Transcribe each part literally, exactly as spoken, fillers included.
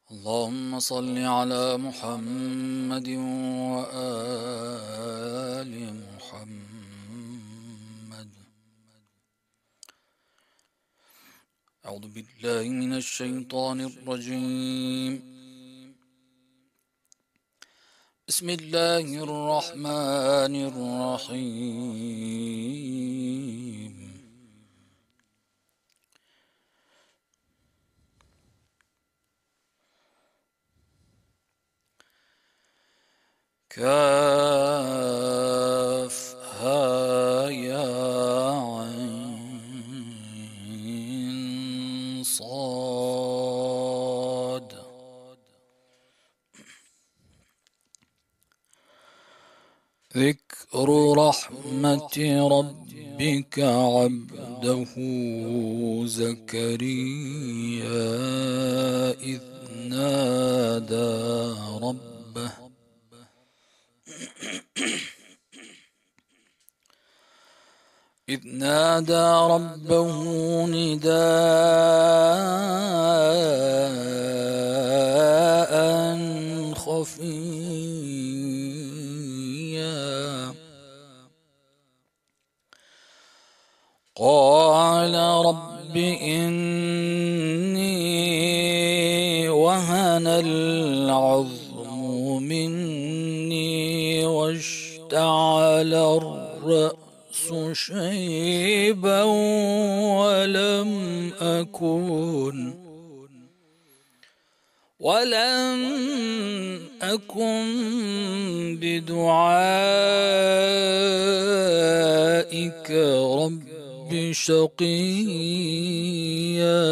اللهم صل على محمد وآل محمد. أعوذ بالله من الشيطان الرجيم. بسم الله الرحمن الرحيم. كافها يا عين صاد. ذكر رحمة ربك عبده زكريا إذ نادى ربه إذ نادى ربه نداء خفيا قال رب إني وهن العظم مني واشتعل الرأس شيبا ولم أكن ولم أكن بدعائك رب شقيا.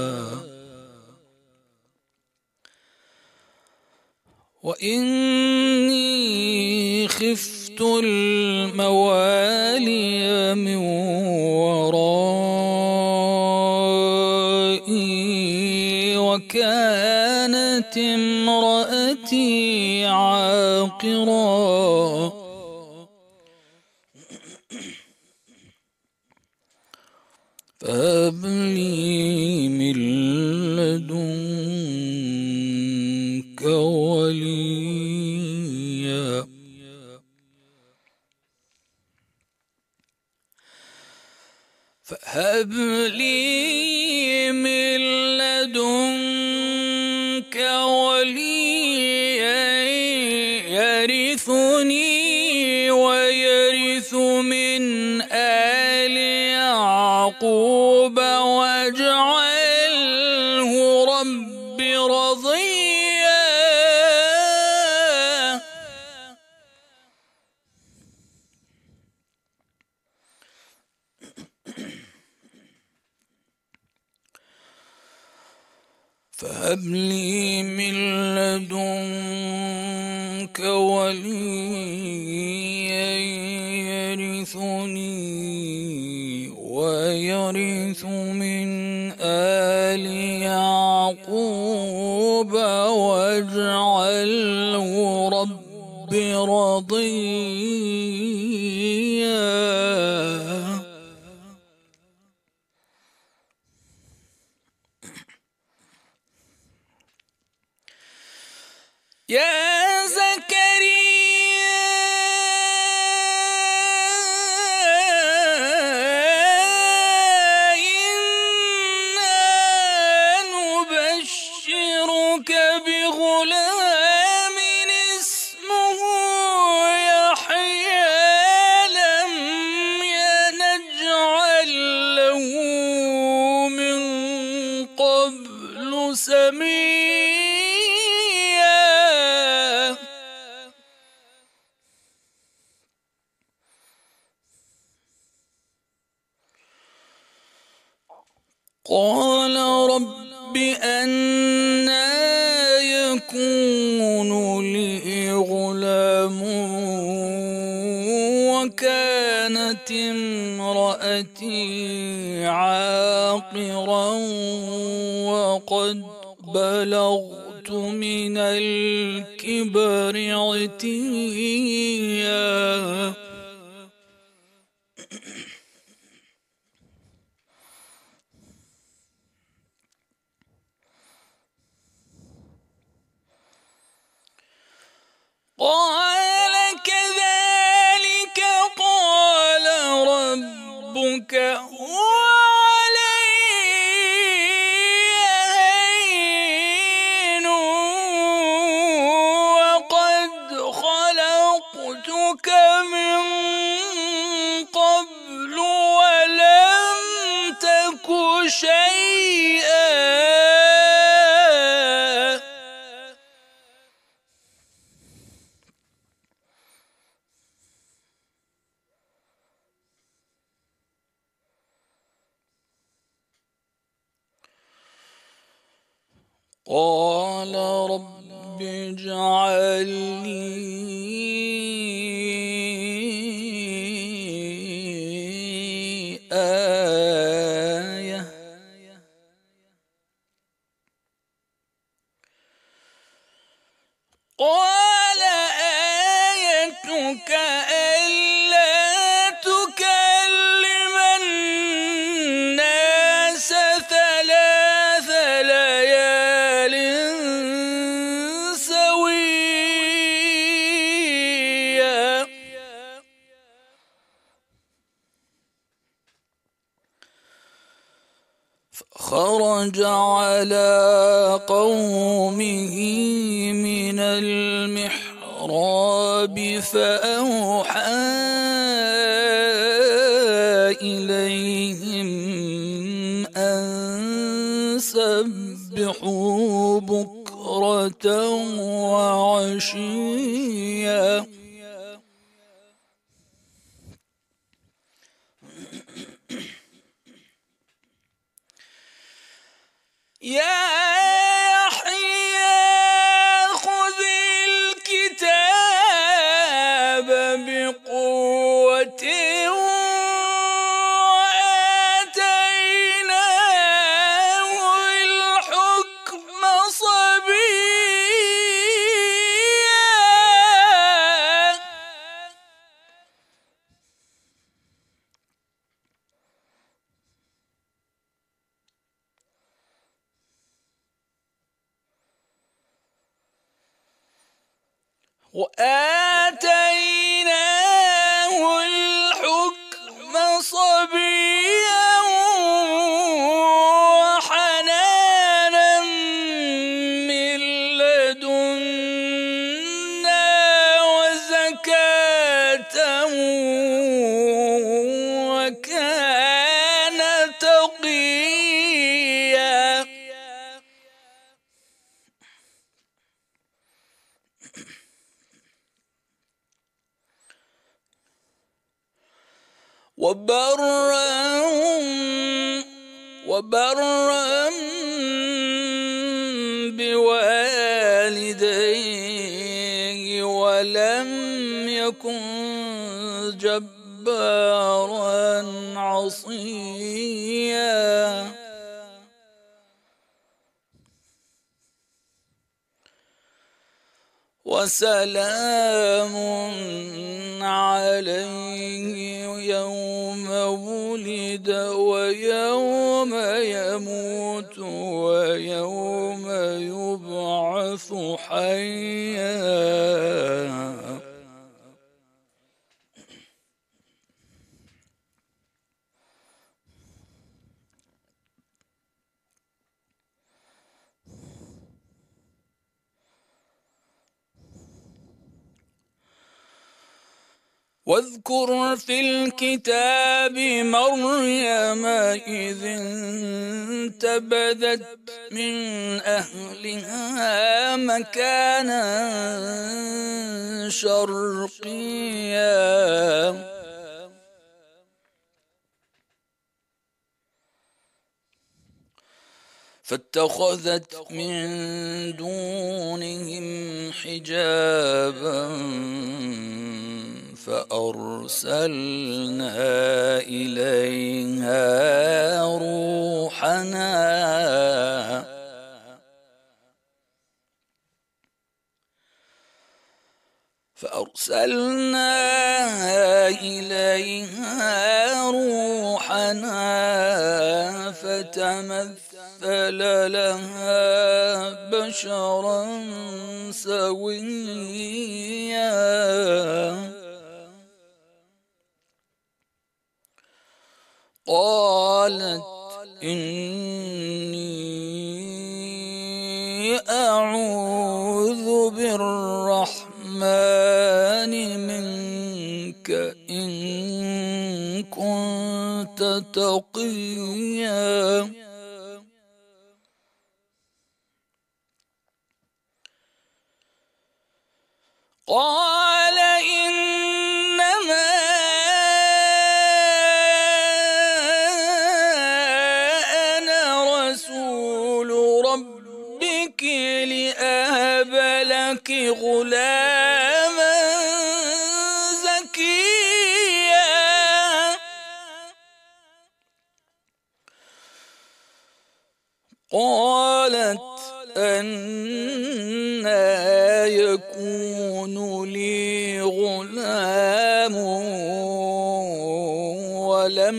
وإني خفت الموالي من ورائي وكانت امرأتي عاقرا فهب لي من لدنك وليا. فهب لي من لدنك وليا يرثني ويرث من آل يعقوب واجعله رب رضيا. فهب لي من لدنك وليا يرثني ويرث من آل يعقوب واجعله رب رضيا. يا زكريا إنا نبشرك بغلام اسمه يحيى لم نجعل له من قبل سميا. قال رب أنى يكون لي غلام وكانت امرأتي عاقرا وقد بلغت من الكبر عتيا. آيتك وعلي هين وقد خلقتك من قبل ولم تك شيئا. قال رب اجعل لي آية قال آيتك ألا تكلم الناس ثلاث ليال سويا. فخرج على قومه من المحراب فأوحى إليهم أن سبحوا بكرة وعشيا. يا يحيى خذ الكتاب بقوة وآتيناه الحكم صبيا. وآتيناه الحكم صبيا وحنانا من لدنا وزكاة وكان تقيا. وبرا وبرا بوالديه ولم يكن جبارا عصيا. وسلام عليه يوم ولد ويوم يموت ويوم يبعث حيا. واذكر في الكتاب مريم إذ انتبذت من أهلها مكانا شرقيا. فاتخذت من دونهم حجابا فأرسلنا إليها روحنا فأرسلنا إليها روحنا فتمثل لها بشرا سويا. قالت إني أعوذ بالرحمن منك إن كنت تقيا. قال إنما أنا رسول ربك لأهب لك غلاما زكيا. قالت أنى يكون لي غلام ولم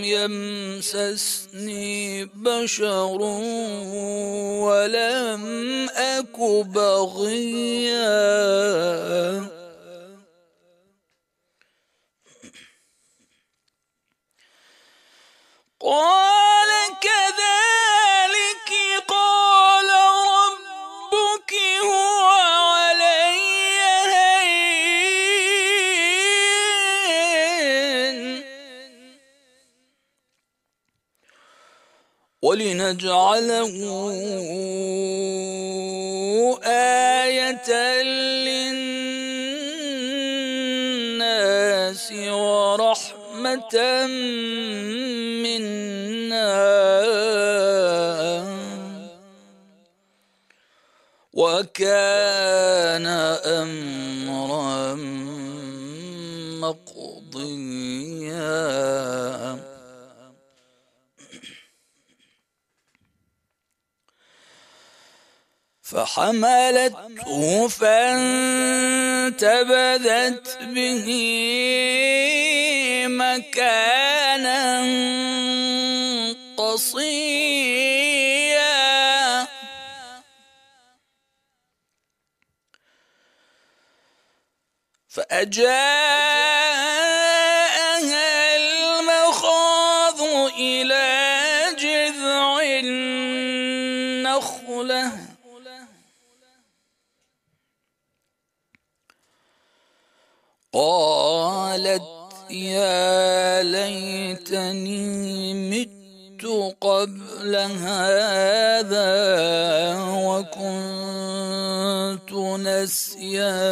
يمسسني بشر ولم أك بغيا. قال كذلك قال ربك هو علي هين ولنجعله آية للناس ورحمة منا وكان أمرا مقضيا. فحملته فانتبذت به مكانا قصيا. فأجاءها المخاض إلى جذع النخلة قالت يا ليتني مت قبل هذا وكنت نسيا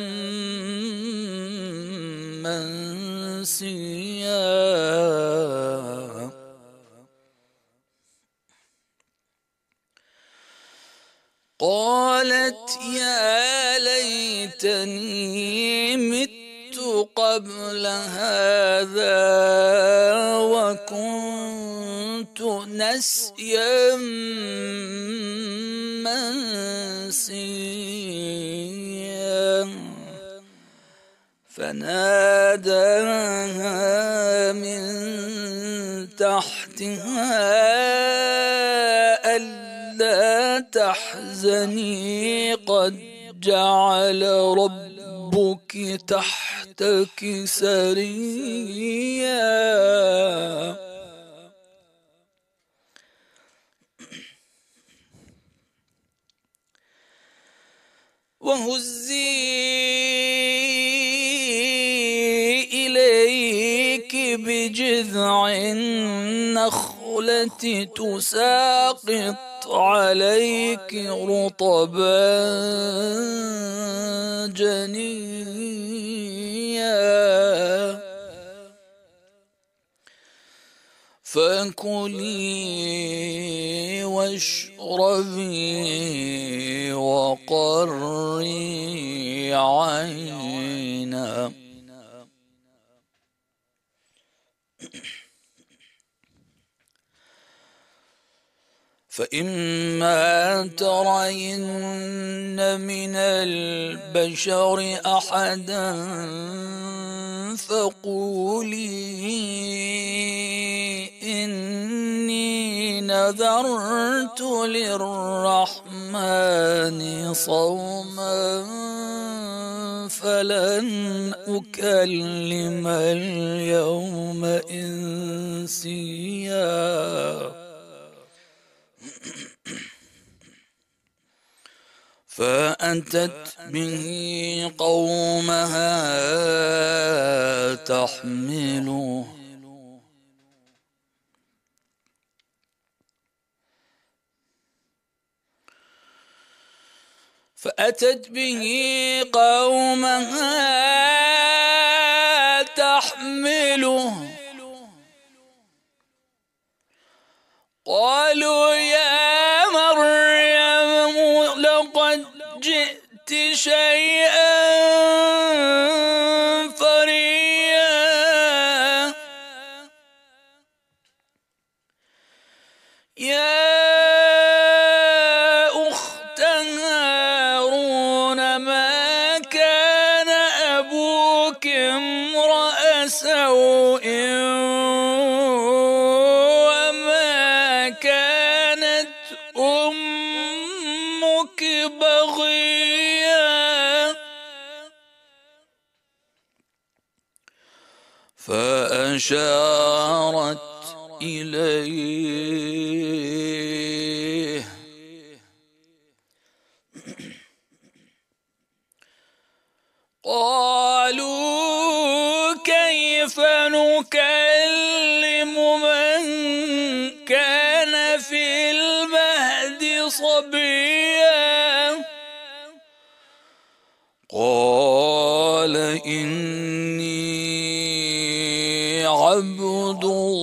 منسيا. قالت يا ليتني مت قبل هذا وكنت نسيا منسيا. فناداها من تحتها ألا تحزني قد جعل ربك تحتك سريا. وهزي إليك بجذع النخلة تساقط عليك رطبا جنيا. فكلي واشربي وقري عينا. فإما ترين من البشر أحدا فقولي إني نذرت للرحمن صوما فلن أكلم اليوم إنسيا فأتت به قومها تحمله فأتت به قومها تحمله قالوا يا مريم لقد جئت شيئا فريا يا أخت هارون ما كان أبوك امرأ سوء وما كانت أمك بغيا فأشارت إليه قالوا كيف نكلم من كان في المهد صبيا قال إني عبد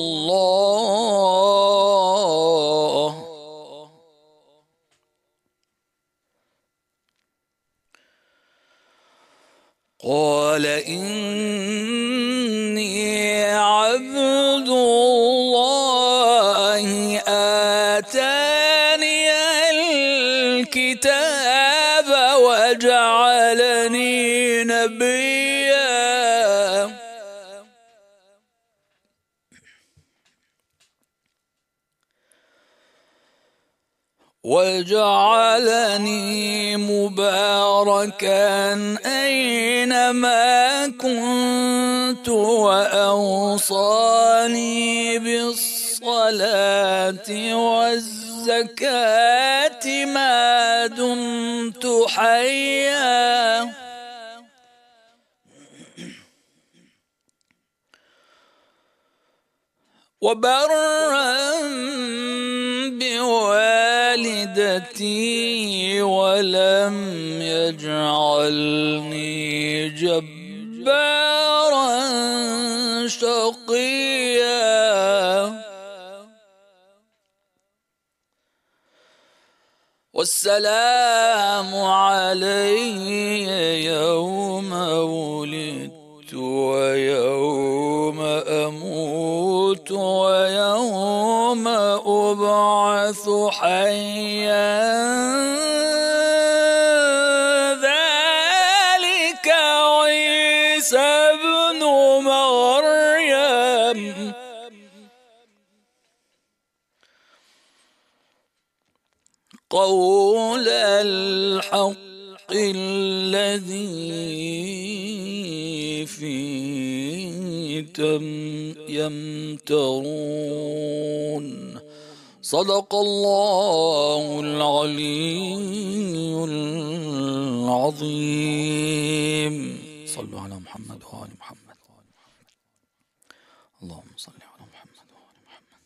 الله قال إني عبد الله آتاني الكتاب وجعلني نبيا وجعلني مباركا أينما كنت وأوصاني بالصلاة والزكاة ما دمت حيا وبرا بوالدتي ولم يجعلني جبارا شقيا والسلام علي يوم ولدت ويوم أموت ويوم أبعث حيا ذلك عيسى ابن مريم قول الحق الذي فيه يمترون صدق الله العلي العظيم. صلوا على محمد وآل محمد. اللهم صل على محمد وآل محمد.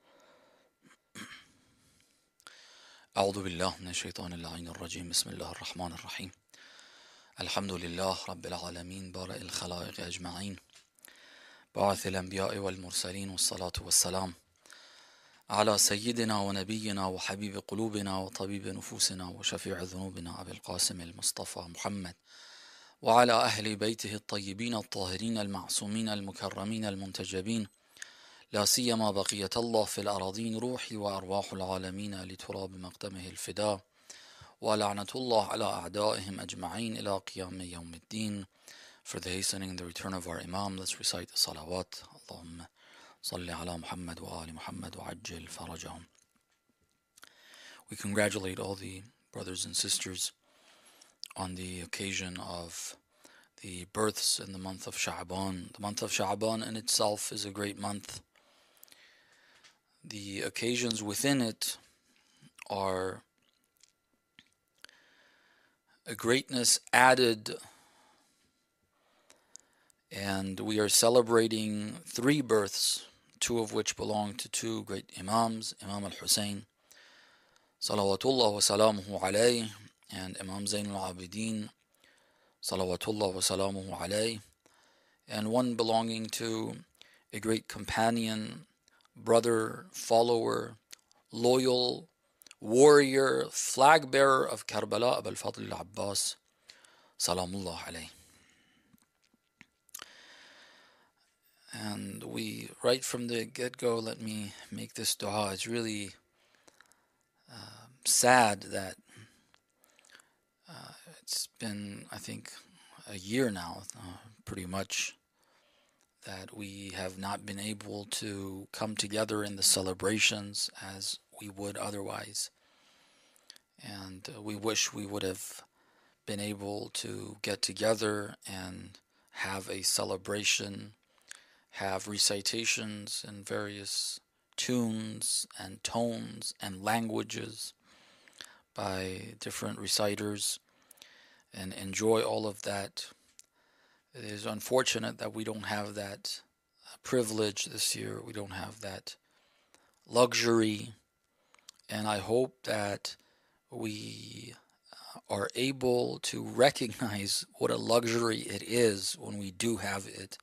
أعوذ بالله من الشيطان اللعين الرجيم. بسم الله الرحمن الرحيم. الحمد لله رب العالمين بارئ الخلائق أجمعين باعث الأنبياء والمرسلين والصلاة والسلام على سيدنا ونبينا وحبيب قلوبنا وطبيب نفوسنا وشفيع ذنوبنا أبي القاسم المصطفى محمد وعلى أهل بيته الطيبين الطاهرين المعصومين المكرمين المنتجبين لا سيما بقية الله في الأراضين روحي وأرواح العالمين لتراب مقدمه الفداء ولعنة الله على أعدائهم أجمعين إلى قيام يوم الدين. For the hastening and the return of our Imam, let's recite the salawat. Allahumma salli ala Muhammad wa ali Muhammad wa ajjil farajahum. We congratulate all the brothers and sisters on the occasion of the births in the month of Sha'ban. The month of Sha'ban in itself is a great month. The occasions within it are a greatness added, and we are celebrating three births, two of which belong to two great Imams, Imam al-Hussein, salawatullah wa salamuhu alayh, and Imam Zayn al-Abidin, salawatullah wa salamuhu alayh, and one belonging to a great companion, brother, follower, loyal, warrior, flag bearer of Karbala, Abu al-Fadl al-Abbas, salamullah alayh. And we, right from the get-go, let me make this dua. It's really uh, sad that uh, it's been, I think, a year now, uh, pretty much, that we have not been able to come together in the celebrations as we would otherwise. And uh, we wish we would have been able to get together and have a celebration, have recitations in various tunes and tones and languages by different reciters, and enjoy all of that. It is unfortunate that we don't have that privilege this year. We don't have that luxury, and I hope that we are able to recognize what a luxury it is when we do have it,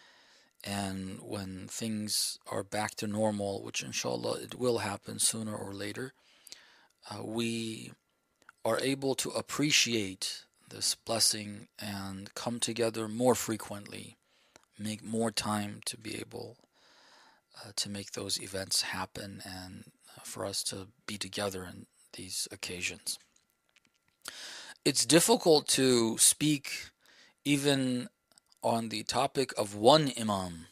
and when things are back to normal, which inshallah it will happen sooner or later, uh, we are able to appreciate this blessing and come together more frequently, make more time to be able uh, to make those events happen, and uh, for us to be together in these occasions. It's difficult to speak even on the topic of one Imam,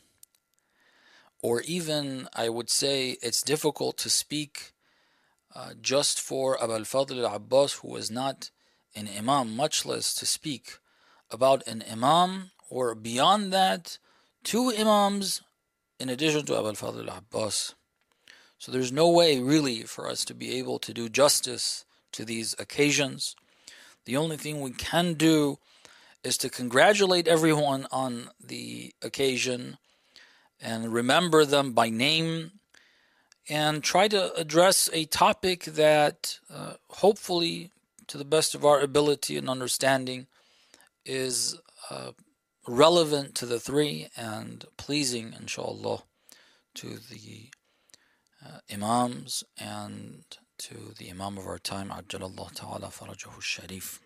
or even, I would say, it's difficult to speak uh, just for Abu al-Fadl al-Abbas, who was not an Imam, much less to speak about an Imam, or beyond that, two Imams in addition to Abu al-Fadl al-Abbas. So there's no way really for us to be able to do justice to these occasions. The only thing we can do is to congratulate everyone on the occasion and remember them by name, and try to address a topic that uh, hopefully, to the best of our ability and understanding, is uh, relevant to the three and pleasing, inshallah, to the uh, Imams and to the Imam of our time, Ajjalallahu Ta'ala Farajahu Sharif.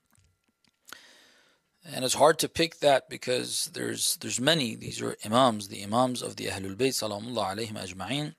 And it's hard to pick that because there's there's many. These are Imams, the Imams of the Ahlul Bayt, Salamullah alayhim ajma'in.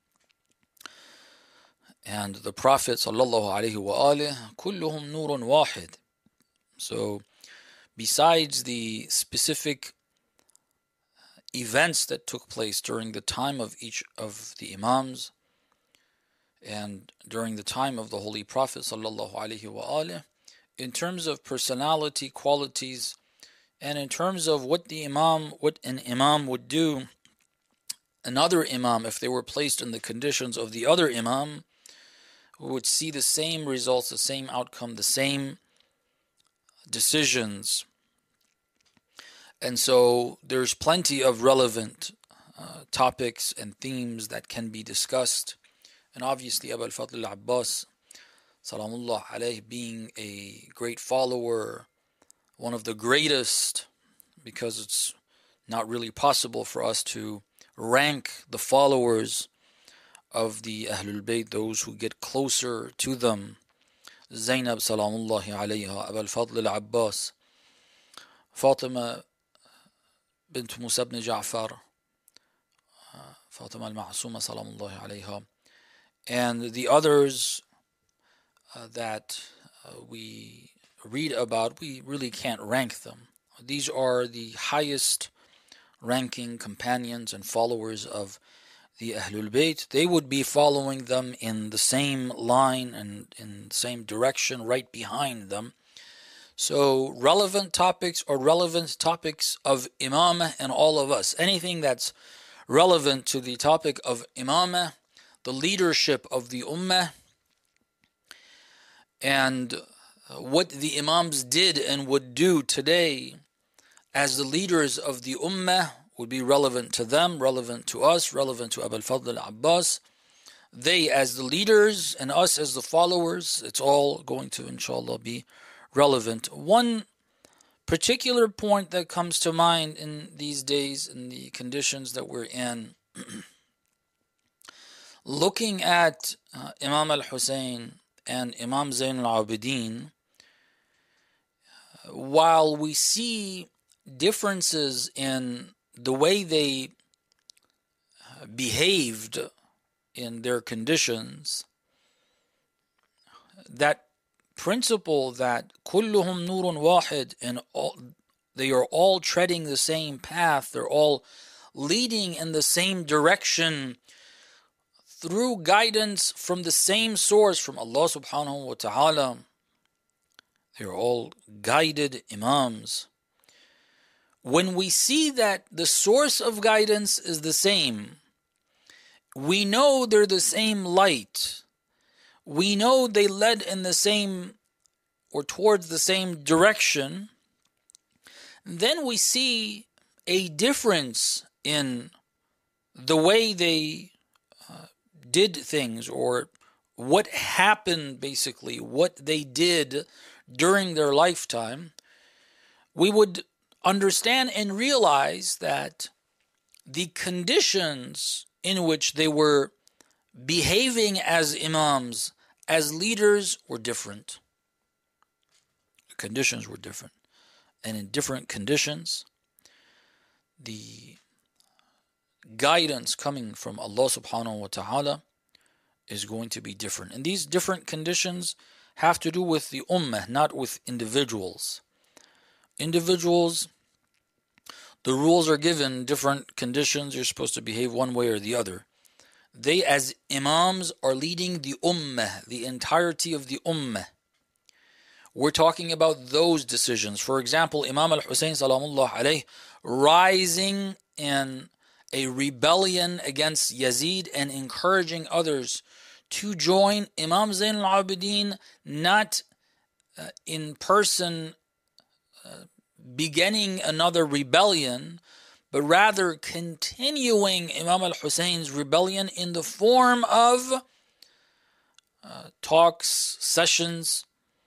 And the Prophet sallallahu alayhi wa alih, kulluhum nurun wahid. So besides the specific events that took place during the time of each of the Imams and during the time of the Holy Prophet sallallahu alayhi wa alih, in terms of personality, qualities, and in terms of what the Imam, what an Imam would do, another Imam, if they were placed in the conditions of the other Imam, would see the same results, the same outcome, the same decisions. And so there's plenty of relevant uh, topics and themes that can be discussed. And obviously Abu al-Fadl al-Abbas, Salamullah alayhi, being a great follower, one of the greatest, because it's not really possible for us to rank the followers of the Ahlul Bayt, those who get closer to them. Zainab Salamullahi alayha, Abu al-Fadl al-Abbas, Fatima bint Musa ibn Ja'far, Fatima al-Ma'suma Salamullahi alayha, and the others uh, that uh, we read about, we really can't rank them. These are the highest ranking companions and followers of the Ahlul Bayt. They would be following them in the same line and in the same direction right behind them. So relevant topics are relevant topics of imamah and all of us. Anything that's relevant to the topic of imamah, the leadership of the ummah, and what the imams did and would do today as the leaders of the ummah would be relevant to them, relevant to us, relevant to Abu al-Fadl al-Abbas. They as the leaders and us as the followers, it's all going to, inshallah, be relevant. One particular point that comes to mind in these days, in the conditions that we're in, looking at uh, Imam al-Hussein and Imam Zayn al-Abidin, while we see differences in the way they uh, behaved in their conditions, that principle that kulluhum nurun wahid, and all, they are all treading the same path, they're all leading in the same direction through guidance from the same source, from Allah subhanahu wa ta'ala. They're all guided imams. When we see that the source of guidance is the same, we know they're the same light. We know they led in the same or towards the same direction. Then we see a difference in the way they uh, did things, or what happened, basically, what they did during their lifetime. We would understand and realize that the conditions in which they were behaving as imams, as leaders, were different. The conditions were different. And in different conditions, the guidance coming from Allah subhanahu wa ta'ala is going to be different. And these different conditions have to do with the ummah, not with individuals. Individuals, the rules are given, different conditions, you're supposed to behave one way or the other. They as imams are leading the ummah, the entirety of the ummah. We're talking about those decisions. For example, Imam al-Hussein salamullah alayh rising in a rebellion against Yazid and encouraging others to join Imam Zayn al-Abidin, not uh, in person uh, beginning another rebellion, but rather continuing Imam al-Hussein's rebellion in the form of uh, talks, sessions,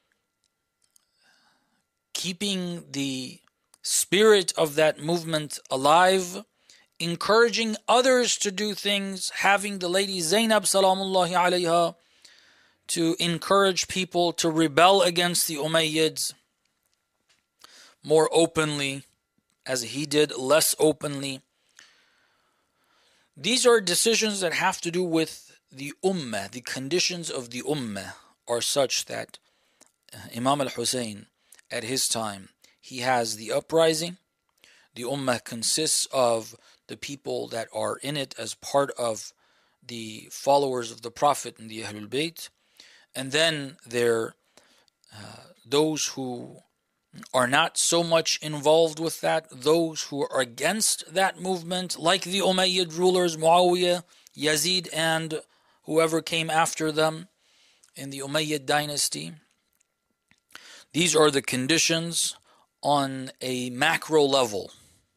keeping the spirit of that movement alive, encouraging others to do things, having the lady Zainab salamullahi alayha to encourage people to rebel against the Umayyads more openly, as he did less openly. These are decisions that have to do with the ummah. The conditions of the ummah are such that Imam al-Hussein, at his time, he has the uprising. The ummah consists of the people that are in it as part of the followers of the Prophet and the Ahlul Bayt. And then there uh, those who are not so much involved with that, those who are against that movement, like the Umayyad rulers, Muawiyah, Yazid, and whoever came after them in the Umayyad dynasty. These are the conditions on a macro level.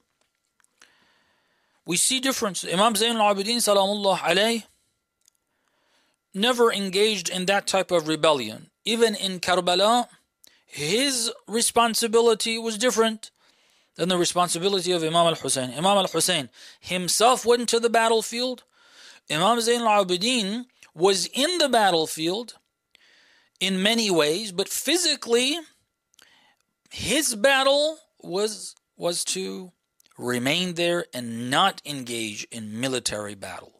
We see difference. Imam Zayn al-Abidin salamullah alayh never engaged in that type of rebellion. Even in Karbala, his responsibility was different than the responsibility of Imam al-Hussein. Imam al-Hussein himself went to the battlefield. Imam Zayn al-Abidin was in the battlefield in many ways, but physically, his battle was, was to remain there and not engage in military battle.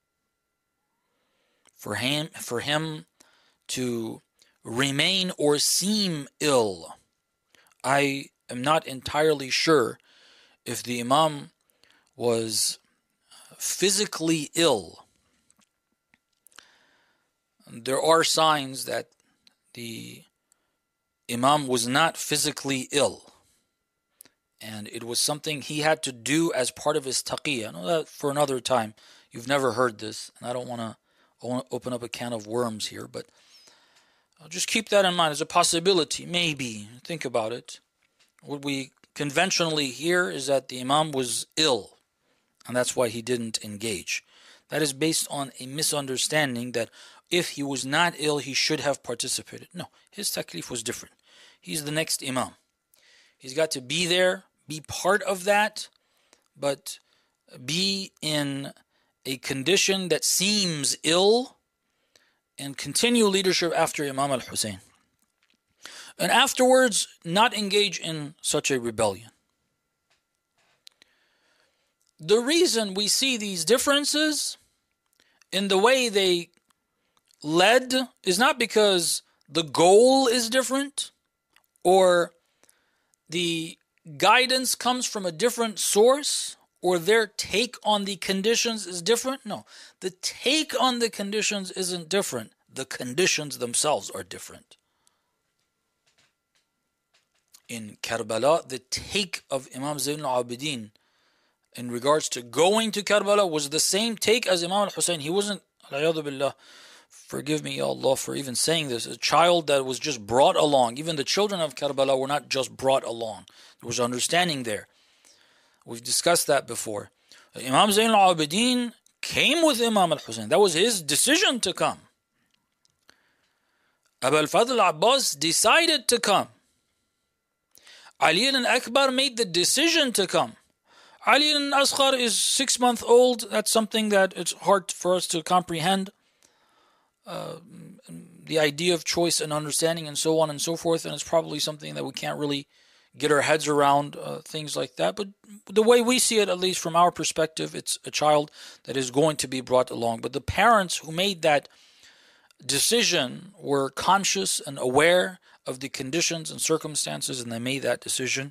For him, for him to remain or seem ill, I am not entirely sure if the Imam was physically ill. There are signs that the Imam was not physically ill. And it was something he had to do as part of his taqiyya. I know that for another time. You've never heard this, and I don't want to open up a can of worms here, but just keep that in mind as a possibility. Maybe. Think about it. What we conventionally hear is that the Imam was ill, and that's why he didn't engage. That is based on a misunderstanding that if he was not ill, he should have participated. No, his taklif was different. He's the next Imam. He's got to be there, be part of that, but be in a condition that seems ill and continue leadership after Imam al-Hussein. And afterwards, not engage in such a rebellion. The reason we see these differences in the way they led is not because the goal is different or the guidance comes from a different source or their take on the conditions is different. No, the take on the conditions isn't different. The conditions themselves are different. In Karbala, the take of Imam Zayn al-Abidin in regards to going to Karbala was the same take as Imam al-Hussein. He wasn't, alayadu billah, forgive me, Ya Allah, for even saying this, a child that was just brought along. Even the children of Karbala were not just brought along. There was understanding there. We've discussed that before. Imam Zayn al-Abidin came with Imam al-Hussein. That was his decision to come. Abu al-Fadl Abbas decided to come. Ali al-Akbar made the decision to come. Ali al-Asghar is six months old. That's something that it's hard for us to comprehend. Uh, the idea of choice and understanding and so on and so forth. And it's probably something that we can't really get our heads around, uh, things like that. But the way we see it, at least from our perspective, it's a child that is going to be brought along. But the parents who made that decision were conscious and aware of the conditions and circumstances, and they made that decision.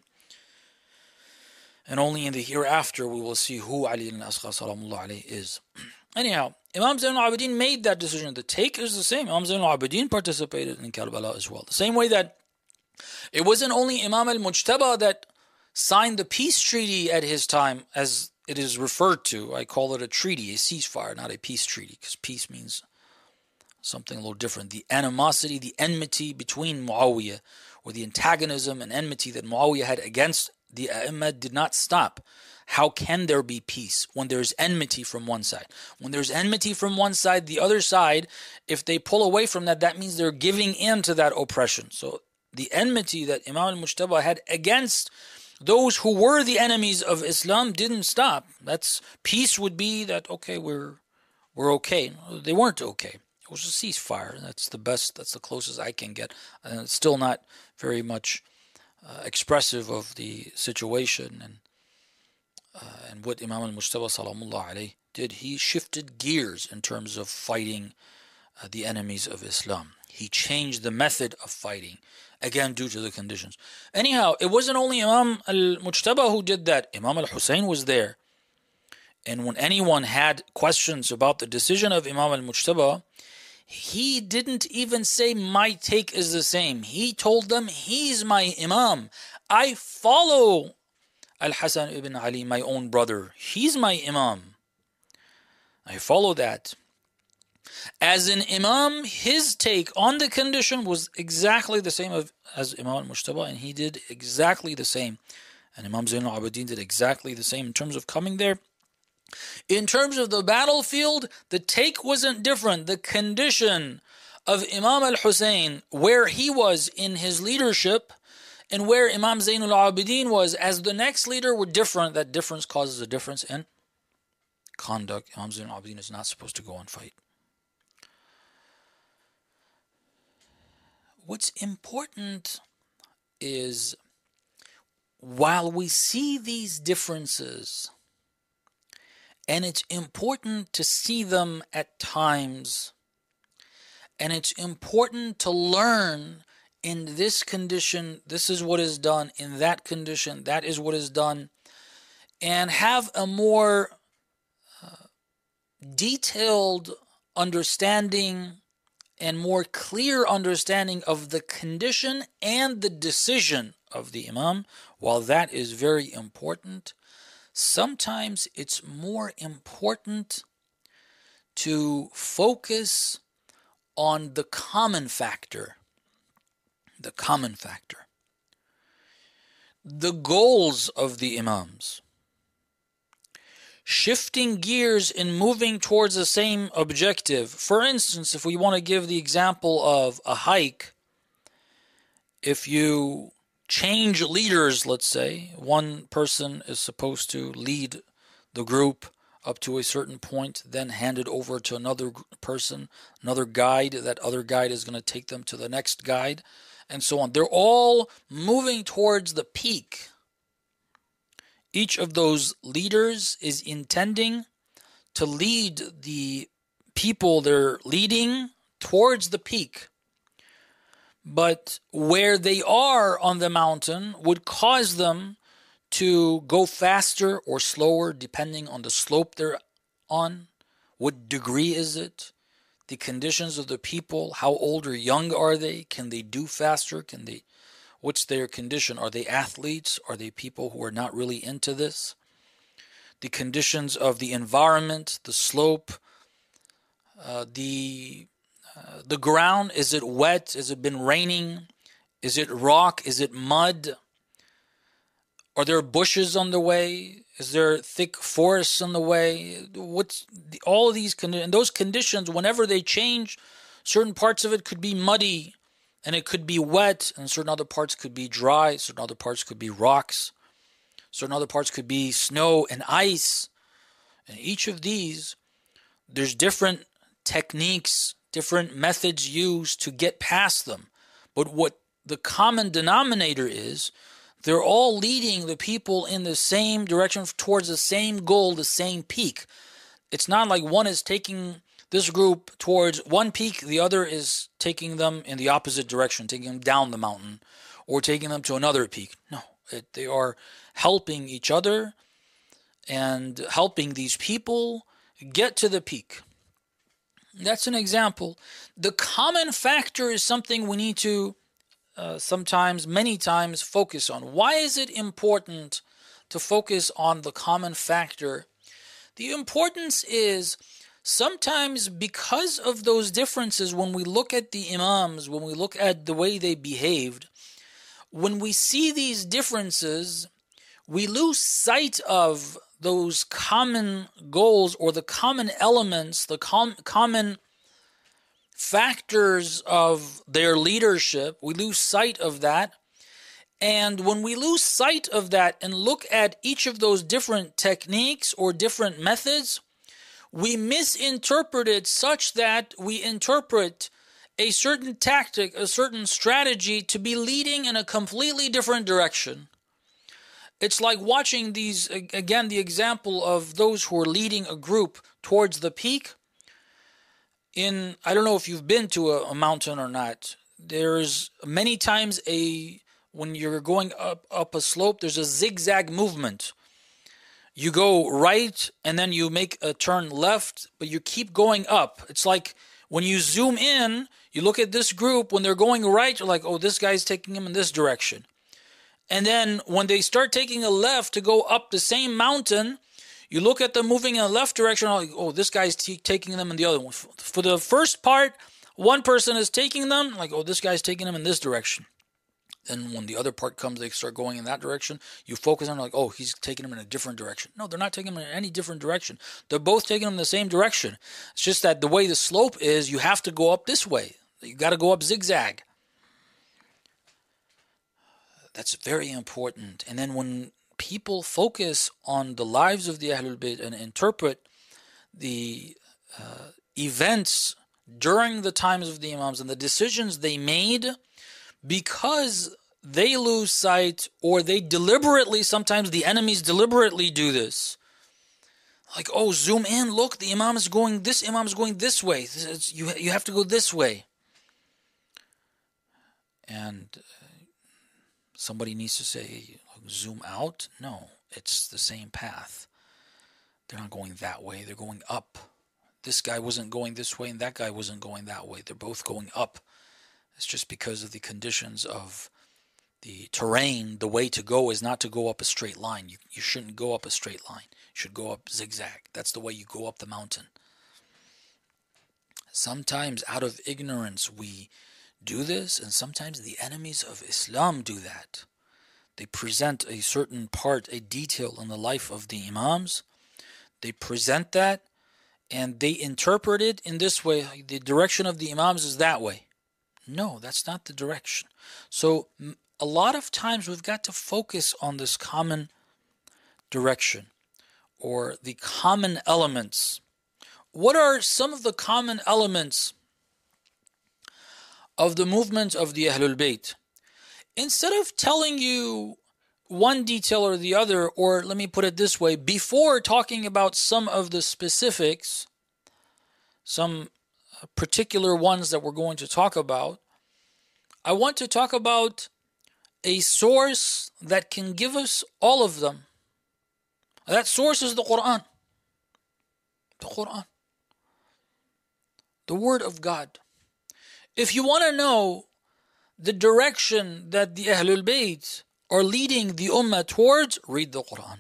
And only in the hereafter we will see who Ali al-Asghar salamullah alayhi is. Anyhow, Imam Zayn al-Abidin made that decision. The take is the same. Imam Zayn al-Abidin participated in Karbala as well. The same way that it wasn't only Imam al-Mujtaba that signed the peace treaty at his time, as it is referred to. I call it a treaty, a ceasefire, not a peace treaty, because peace means something a little different. The animosity, the enmity between Muawiyah, or the antagonism and enmity that Muawiyah had against the A'imma did not stop. How can there be peace when there's enmity from one side? When there's enmity from one side, the other side, if they pull away from that, that means they're giving in to that oppression. So the enmity that Imam al-Mujtaba had against those who were the enemies of Islam didn't stop. That's peace would be that, okay, we're we're okay. They weren't okay. It was a ceasefire. That's the best, that's the closest I can get. And it's still not very much uh, expressive of the situation and uh, and what Imam al-Mujtaba salamullah alayhi did. He shifted gears in terms of fighting uh, the enemies of Islam. He changed the method of fighting, again due to the conditions. Anyhow, it wasn't only Imam al-Mujtaba who did that. Imam al-Hussein was there. And when anyone had questions about the decision of Imam al-Mujtaba, he didn't even say, my take is the same. He told them, he's my Imam. I follow Al-Hasan ibn Ali, my own brother. He's my Imam. I follow that. As an Imam, his take on the condition was exactly the same as Imam al-Mujtaba, and he did exactly the same. And Imam Zayn al-Abidin did exactly the same in terms of coming there. In terms of the battlefield, the take wasn't different. The condition of Imam al-Hussein, where he was in his leadership, and where Imam Zayn al-Abidin was as the next leader were different. That difference causes a difference in conduct. Imam Zayn al-Abidin is not supposed to go and fight. What's important is, while we see these differences, and it's important to see them at times, and it's important to learn in this condition, this is what is done, in that condition, that is what is done, and have a more uh, detailed understanding and more clear understanding of the condition and the decision of the imam, while that is very important, sometimes it's more important to focus on the common factor. The common factor. The goals of the imams. Shifting gears and moving towards the same objective. For instance, if we want to give the example of a hike, if you change leaders, let's say, one person is supposed to lead the group up to a certain point, then hand it over to another person, another guide, that other guide is going to take them to the next guide, and so on. They're all moving towards the peak. Each of those leaders is intending to lead the people they're leading towards the peak. But where they are on the mountain would cause them to go faster or slower depending on the slope they're on. What degree is it? The conditions of the people, how old or young are they? Can they do faster? Can they? What's their condition? Are they athletes? Are they people who are not really into this? The conditions of the environment, the slope, uh, the uh, the ground. Is it wet? Has it been raining? Is it rock? Is it mud? Are there bushes on the way? Is there thick forests on the way? What's the, all of these conditions? Those conditions, whenever they change, certain parts of it could be muddy, and it could be wet, and certain other parts could be dry, certain other parts could be rocks, certain other parts could be snow and ice. And each of these, there's different techniques, different methods used to get past them. But what the common denominator is, they're all leading the people in the same direction towards the same goal, the same peak. It's not like one is taking this group towards one peak, the other is taking them in the opposite direction, taking them down the mountain, or taking them to another peak. No, it, they are helping each other and helping these people get to the peak. That's an example. The common factor is something we need to uh, sometimes, many times, focus on. Why is it important to focus on the common factor? The importance is sometimes because of those differences, when we look at the imams, when we look at the way they behaved, when we see these differences, we lose sight of those common goals or the common elements, the com- common factors of their leadership. We lose sight of that. And when we lose sight of that and look at each of those different techniques or different methods, we misinterpret it such that we interpret a certain tactic, a certain strategy to be leading in a completely different direction. It's like watching these, again, the example of those who are leading a group towards the peak. In, I don't know if you've been to a, a mountain or not. There's many times a, when you're going up, up a slope, there's a zigzag movement. You go right and then you make a turn left, but you keep going up. It's like when you zoom in, you look at this group, when they're going right, you're like, oh, this guy's taking them in this direction. And then when they start taking a left to go up the same mountain, you look at them moving in the left direction, like, oh, this guy's t- taking them in the other one. For the first part, one person is taking them, like, oh, this guy's taking them in this direction. Then when the other part comes, they start going in that direction. You focus on, like, oh, he's taking them in a different direction. No, they're not taking them in any different direction. They're both taking them in the same direction. It's just that the way the slope is, you have to go up this way. You got to go up zigzag. That's very important. And then when people focus on the lives of the Ahlul Bayt and interpret the uh, events during the times of the Imams and the decisions they made, because they lose sight, or they deliberately, sometimes the enemies deliberately do this. Like, oh, zoom in, look, the Imam is going, this Imam is going this way. It's, you, you have to go this way. And somebody needs to say, zoom out. No, it's the same path. They're not going that way. They're going up. this guy wasn't going this way and that guy wasn't going that way. They're both going up. It's just because of the conditions of the terrain. The way to go is not to go up a straight line. You, you shouldn't go up a straight line. You should go up zigzag. That's the way you go up the mountain. Sometimes out of ignorance we do this, and sometimes the enemies of Islam do that. They present a certain part, a detail in the life of the Imams. They present that and they interpret it in this way. The direction of the Imams is that way. No, that's not the direction. So a lot of times we've got to focus on this common direction or the common elements. What are some of the common elements of the movement of the Ahlul Bayt? Instead of telling you one detail or the other, or let me put it this way, before talking about some of the specifics, some particular ones that we're going to talk about, I want to talk about a source that can give us all of them. That source is the Quran. The Quran. The Word of God. If you want to know the direction that the Ahlul Bayt are leading the Ummah towards, read the Quran.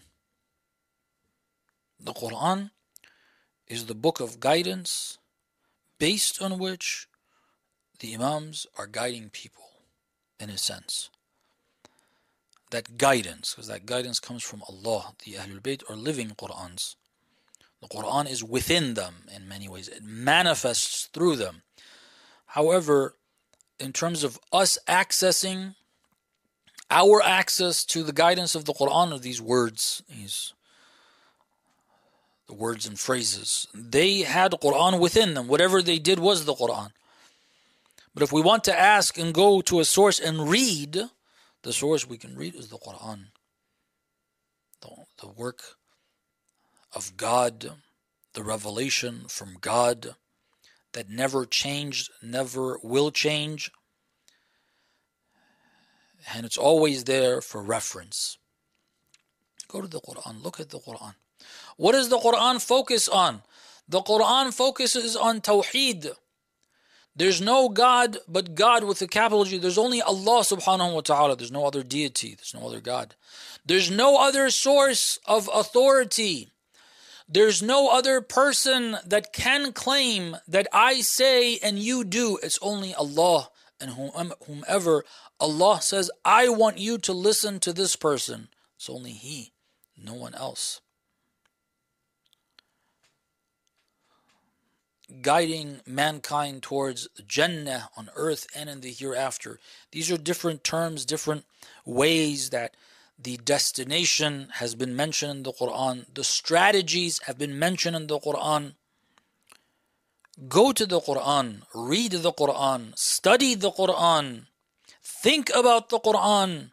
The Quran is the book of guidance based on which the Imams are guiding people, in a sense. That guidance, because that guidance comes from Allah. The Ahlul Bayt are living Qur'ans. The Quran is within them in many ways. It manifests through them. However, in terms of us accessing, our access to the guidance of the Quran are these words, these the words and phrases. They had Quran within them. Whatever they did was the Quran. But if we want to ask and go to a source and read, the source we can read is the Quran. The, the work of God, the revelation from God that never changed, never will change. And it's always there for reference. Go to the Quran, look at the Quran. What does the Quran focus on? The Quran focuses on Tawheed. There's no God but God with a capital G. There's only Allah subhanahu wa ta'ala. There's no other deity. There's no other God. There's no other source of authority. There's no other person that can claim that I say and you do. It's only Allah. And whomever Allah says, I want you to listen to this person. It's only He, no one else. Guiding mankind towards Jannah on earth and in the hereafter. These are different terms, different ways that the destination has been mentioned in the Quran. The strategies have been mentioned in the Quran. Go to the Quran, read the Quran, study the Quran, think about the Quran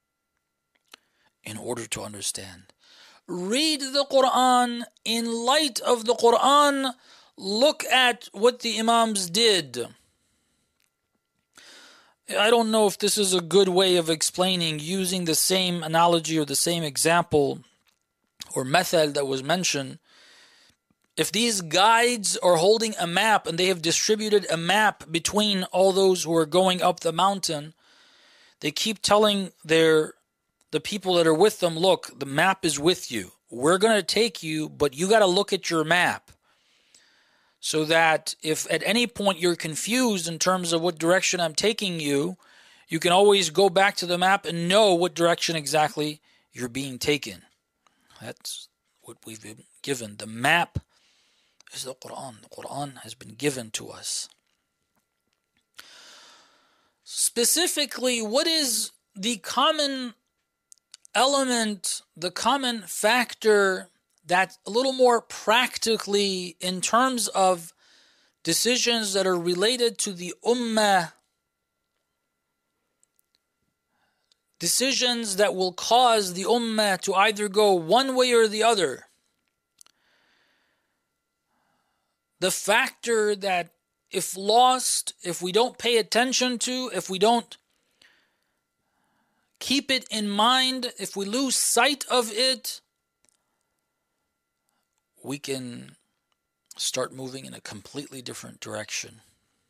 in order to understand. Read the Quran in light of the Quran. Look at what the Imams did. I don't know if this is a good way of explaining using the same analogy or the same example or method that was mentioned. If these guides are holding a map and they have distributed a map between all those who are going up the mountain, they keep telling their the people that are with them, look, the map is with you. We're going to take you, but you got to look at your map. So that if at any point you're confused in terms of what direction I'm taking you, you can always go back to the map and know what direction exactly you're being taken. That's what we've been given. The map is the Quran. The Quran has been given to us. Specifically, what is the common element, the common factor that a little more practically in terms of decisions that are related to the Ummah, decisions that will cause the Ummah to either go one way or the other. The factor that if lost, if we don't pay attention to, if we don't keep it in mind, if we lose sight of it, we can start moving in a completely different direction.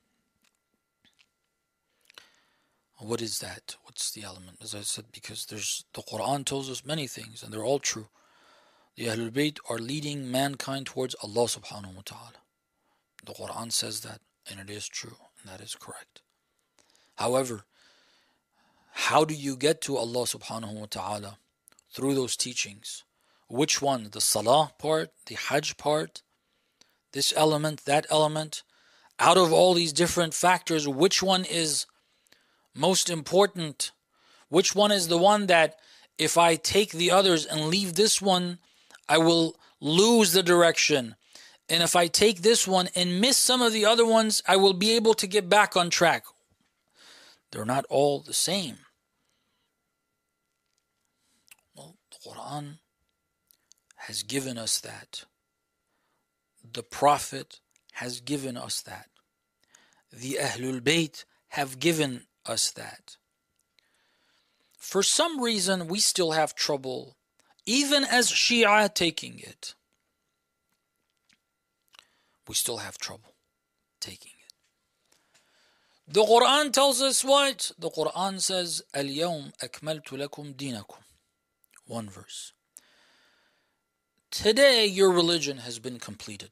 What is that? What's the element? As I said, because there's the Quran tells us many things, and they're all true. The Ahlul Bayt are leading mankind towards Allah subhanahu wa ta'ala. The Quran says that, and it is true, and that is correct. However, how do you get to Allah subhanahu wa ta'ala? Through those teachings. Which one? The Salah part, the Hajj part, this element, that element? Out of all these different factors, which one is most important? Which one is the one that if I take the others and leave this one, I will lose the direction? And if I take this one and miss some of the other ones, I will be able to get back on track. They're not all the same. Well, the Quran has given us that. The Prophet has given us that. The Ahlul Bayt have given us that. For some reason, we still have trouble, even as Shia taking it. We still have trouble taking it. The Quran tells us what? The Quran says, اليوم أكملت لكم دينكم. One verse. Today your religion has been completed.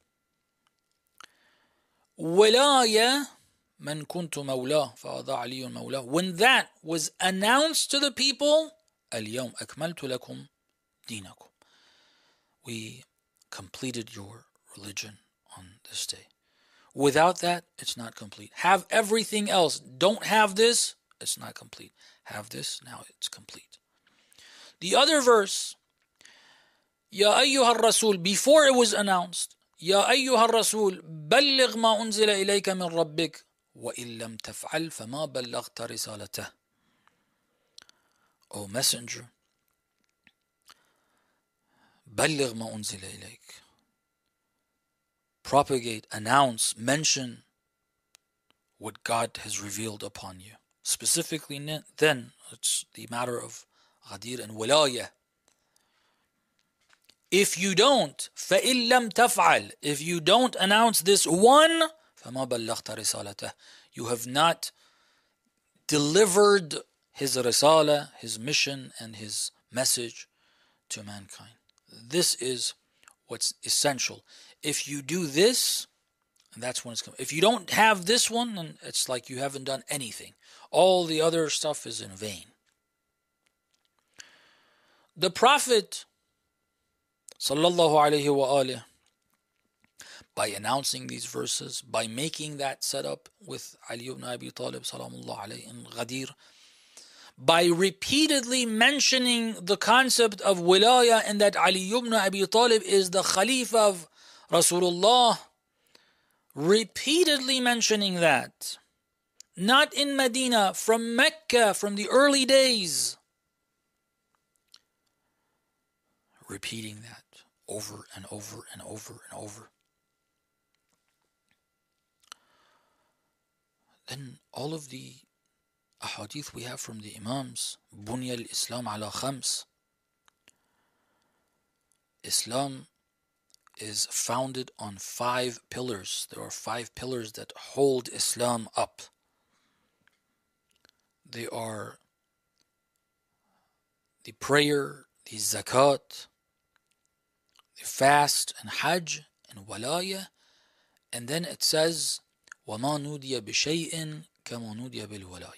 ولاية من كنت مولاه فهذا علي مولاه. When that was announced to the people, اليوم أكملت لكم دينكم. We completed your religion on this day. Without that, it's not complete. Have everything else. Don't have this, it's not complete. Have this, now it's complete. The other verse, يا أيها الرسول, before it was announced, يا أيها الرسول بلغ ما أنزل إليك من ربك وإن لم تفعل فما بلغت رسالته. O messenger, بلغ ما أنزل إليك. Propagate, announce, mention what God has revealed upon you. Specifically then, it's the matter of Ghadir and Wilayah. If you don't, فَإِن لَمْ تَفْعَلْ, if you don't announce this one, فَمَا بَلَّغْتَ رِسَالَتَهُ, you have not delivered his risala, his mission, and his message to mankind. This is what's essential. If you do this, and that's when it's coming. If you don't have this one, then it's like you haven't done anything. All the other stuff is in vain. The Prophet sallallahu alayhi wa alih, by announcing these verses, by making that setup with Ali ibn Abi Talib salamullah alayhi in Ghadir, by repeatedly mentioning the concept of wilayah and that Ali ibn Abi Talib is the Khalifa of Rasulullah, repeatedly mentioning that, not in Medina, from Mecca, from the early days, repeating that over and over and over and over. Then all of the ahadith we have from the Imams, Bunya al-Islam ala khams. Islam is founded on five pillars. There are five pillars that hold Islam up. They are the prayer, the zakat, the fast and hajj and walaya. And then it says, وَمَا نُودِيَ بِشَيْءٍ كَمَا نُودِيَ بِالْوَلَايَةِ.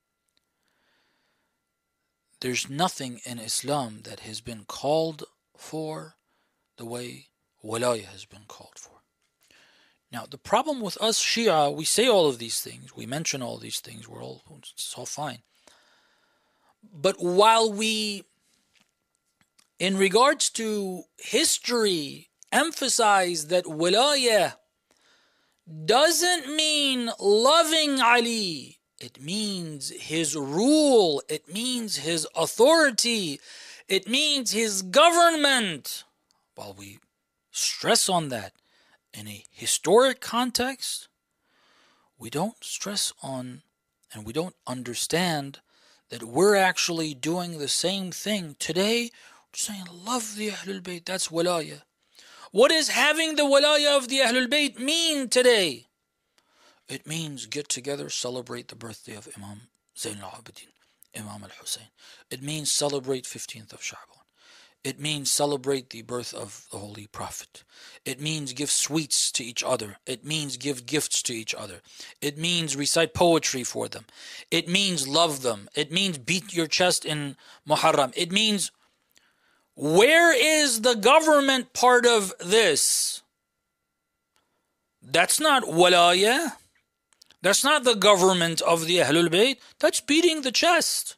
There's nothing in Islam that has been called for the way Walaya has been called for. Now, the problem with us Shia, we say all of these things, we mention all these things, we're all, it's all fine. But while we, in regards to history, emphasize that Walaya doesn't mean loving Ali, it means his rule, it means his authority, it means his government. While we stress on that in a historic context, we don't stress on and we don't understand that we're actually doing the same thing. Today, we're saying, love the Ahlul Bayt, that's Walaya. What does having the walaya of the Ahlul Bayt mean today? It means get together, celebrate the birthday of Imam Zayn al-Abidin, Imam al-Hussein. It means celebrate fifteenth of Sha'ban. It means celebrate the birth of the Holy Prophet. It means give sweets to each other. It means give gifts to each other. It means recite poetry for them. It means love them. It means beat your chest in Muharram. It means, where is the government part of this? That's not walaya. That's not the government of the Ahlul Bayt. That's beating the chest.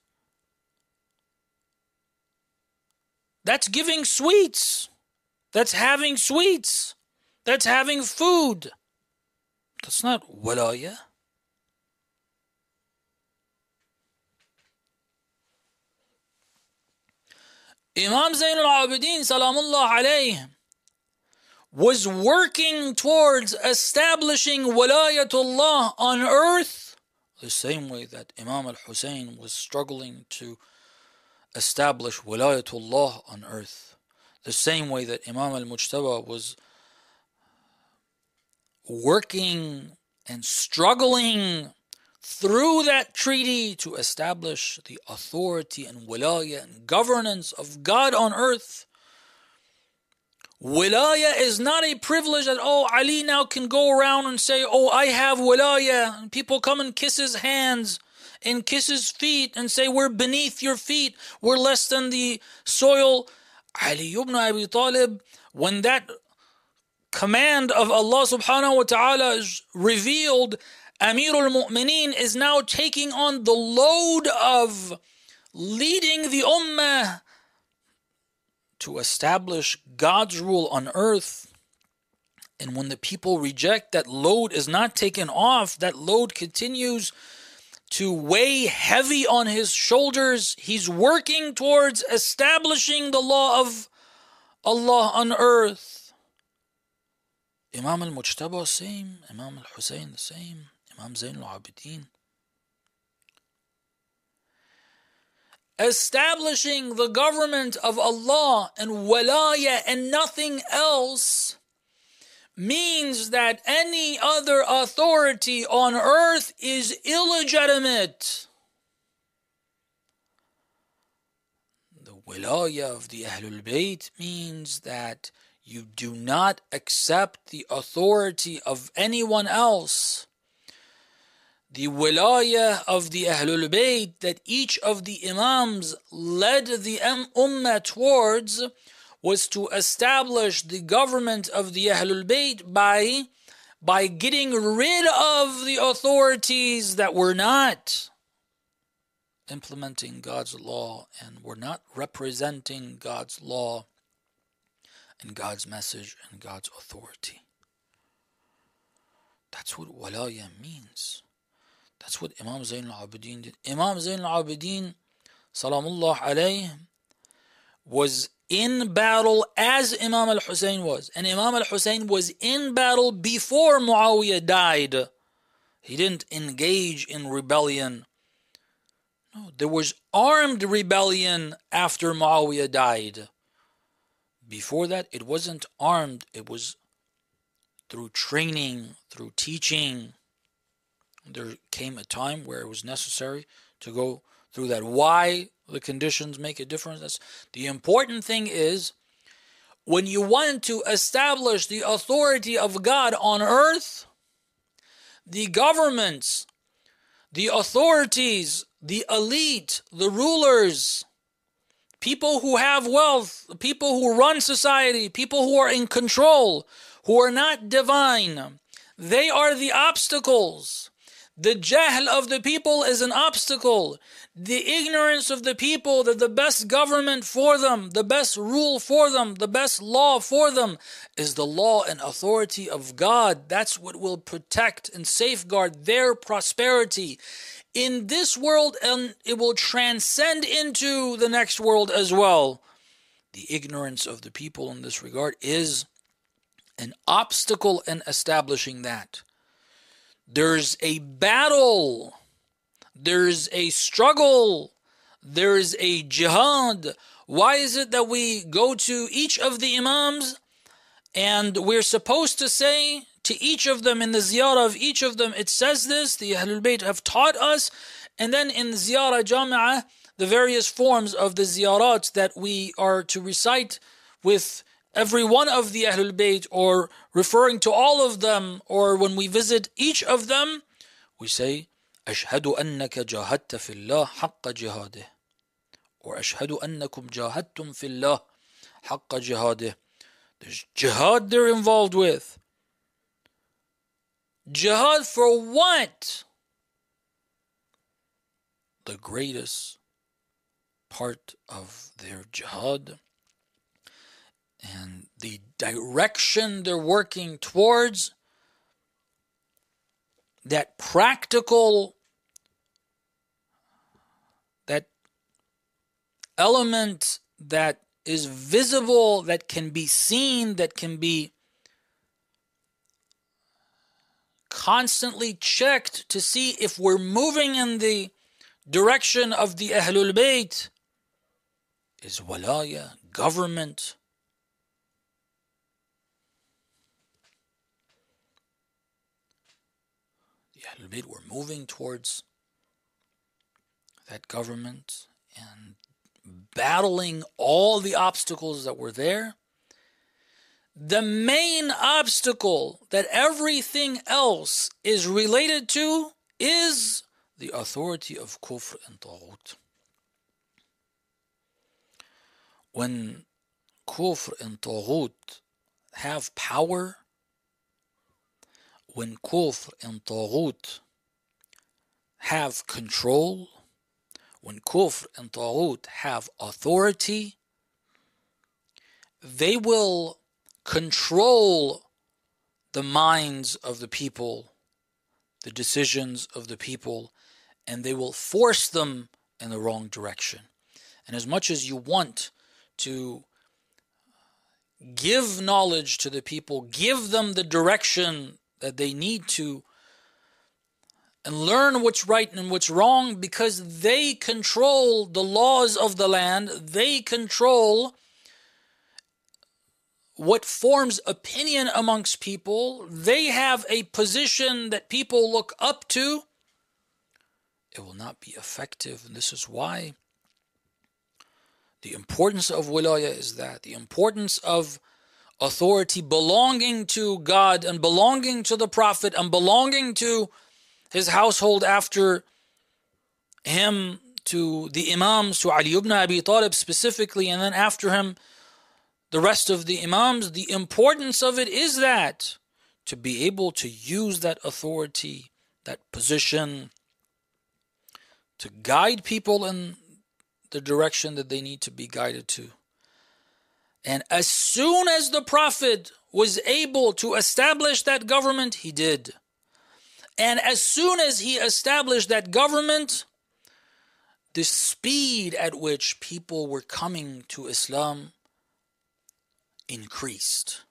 That's giving sweets. That's having sweets. That's having food. That's not walaya. Imam Zayn al-Abidin, salamullah alayhi, was working towards establishing walayatullah on earth the same way that Imam al-Hussein was struggling to establish walayatullah on earth, the same way that Imam al-Mujtaba was working and struggling through that treaty to establish the authority and wilaya and governance of God on earth. Wilaya is not a privilege that, oh, Ali now can go around and say, oh, I have wilaya, and people come and kiss his hands and kiss his feet and say, we're beneath your feet, we're less than the soil. Ali ibn Abi Talib, when that command of Allah subhanahu wa ta'ala is revealed, Amir al-Mu'mineen is now taking on the load of leading the ummah to establish God's rule on earth. And when the people reject, that load is not taken off, that load continues to weigh heavy on his shoulders. He's working towards establishing the law of Allah on earth. Imam al-Mujtaba, same. Imam al-Hussein, the same. Imam Zayn al-Abidin. Establishing the government of Allah and walaya and nothing else means that any other authority on earth is illegitimate. The wilaya of the Ahlul Bayt means that you do not accept the authority of anyone else. The wilaya of the Ahlul Bayt that each of the Imams led the Ummah towards was to establish the government of the Ahlul Bayt by, by getting rid of the authorities that were not implementing God's law and were not representing God's law and God's message and God's authority. That's what walaya means. That's what Imam Zayn al-Abidin did. Imam Zayn al-Abidin, salamullah alayhi, was in battle as Imam al-Hussein was. And Imam al-Hussein was in battle before Muawiyah died. He didn't engage in rebellion. No, there was armed rebellion after Muawiyah died. Before that, it wasn't armed. It was through training, through teaching. There came a time where it was necessary to go through that. Why the conditions make a difference? That's, the important thing is, when you want to establish the authority of God on earth, the governments, the authorities, the elite, the rulers, people who have wealth, people who run society, people who are in control, who are not divine, they are the obstacles. The jahl of the people is an obstacle. The ignorance of the people, that the best government for them, the best rule for them, the best law for them is the law and authority of God. That's what will protect and safeguard their prosperity in this world, and it will transcend into the next world as well. The ignorance of the people in this regard is an obstacle in establishing that. There's a battle, there's a struggle, there's a jihad. Why is it that we go to each of the Imams And we're supposed to say to each of them, in the ziyarah of each of them, it says this, the Ahlul Bayt have taught us. And then in the ziyarah jama'ah, the various forms of the ziyarat that we are to recite with every one of the Ahlul Bayt, or referring to all of them, or when we visit each of them, we say, أشهد أنك جاهدت في الله حق جهاده, or أشهد أنكم جاهدتم في الله حق جهاده. There's jihad they're involved with. Jihad for what? The greatest part of their jihad and the direction they're working towards, that practical, that element that is visible, that can be seen, that can be constantly checked to see if we're moving in the direction of the Ahlul Bayt, is walaya, government. The Ahlul Bayt were moving towards that government and battling all the obstacles that were there. The main obstacle that everything else is related to is the authority of kufr and taghut. When kufr and taghut have power, when kufr and taghut have control, when kufr and taghut have authority, they will control the minds of the people, the decisions of the people, and they will force them in the wrong direction. And as much as you want to give knowledge to the people, give them the direction that they need to, and learn what's right and what's wrong, because they control the laws of the land, they control what forms opinion amongst people, they have a position that people look up to, it will not be effective. And this is why the importance of wilaya is that, the importance of authority belonging to God and belonging to the Prophet and belonging to his household after him, to the Imams, to Ali ibn Abi Talib specifically, and then after him, the rest of the Imams. The importance of it is that, to be able to use that authority, that position, to guide people in the direction that they need to be guided to. And as soon as the Prophet was able to establish that government, he did. And as soon as he established that government, the speed at which people were coming to Islam increased.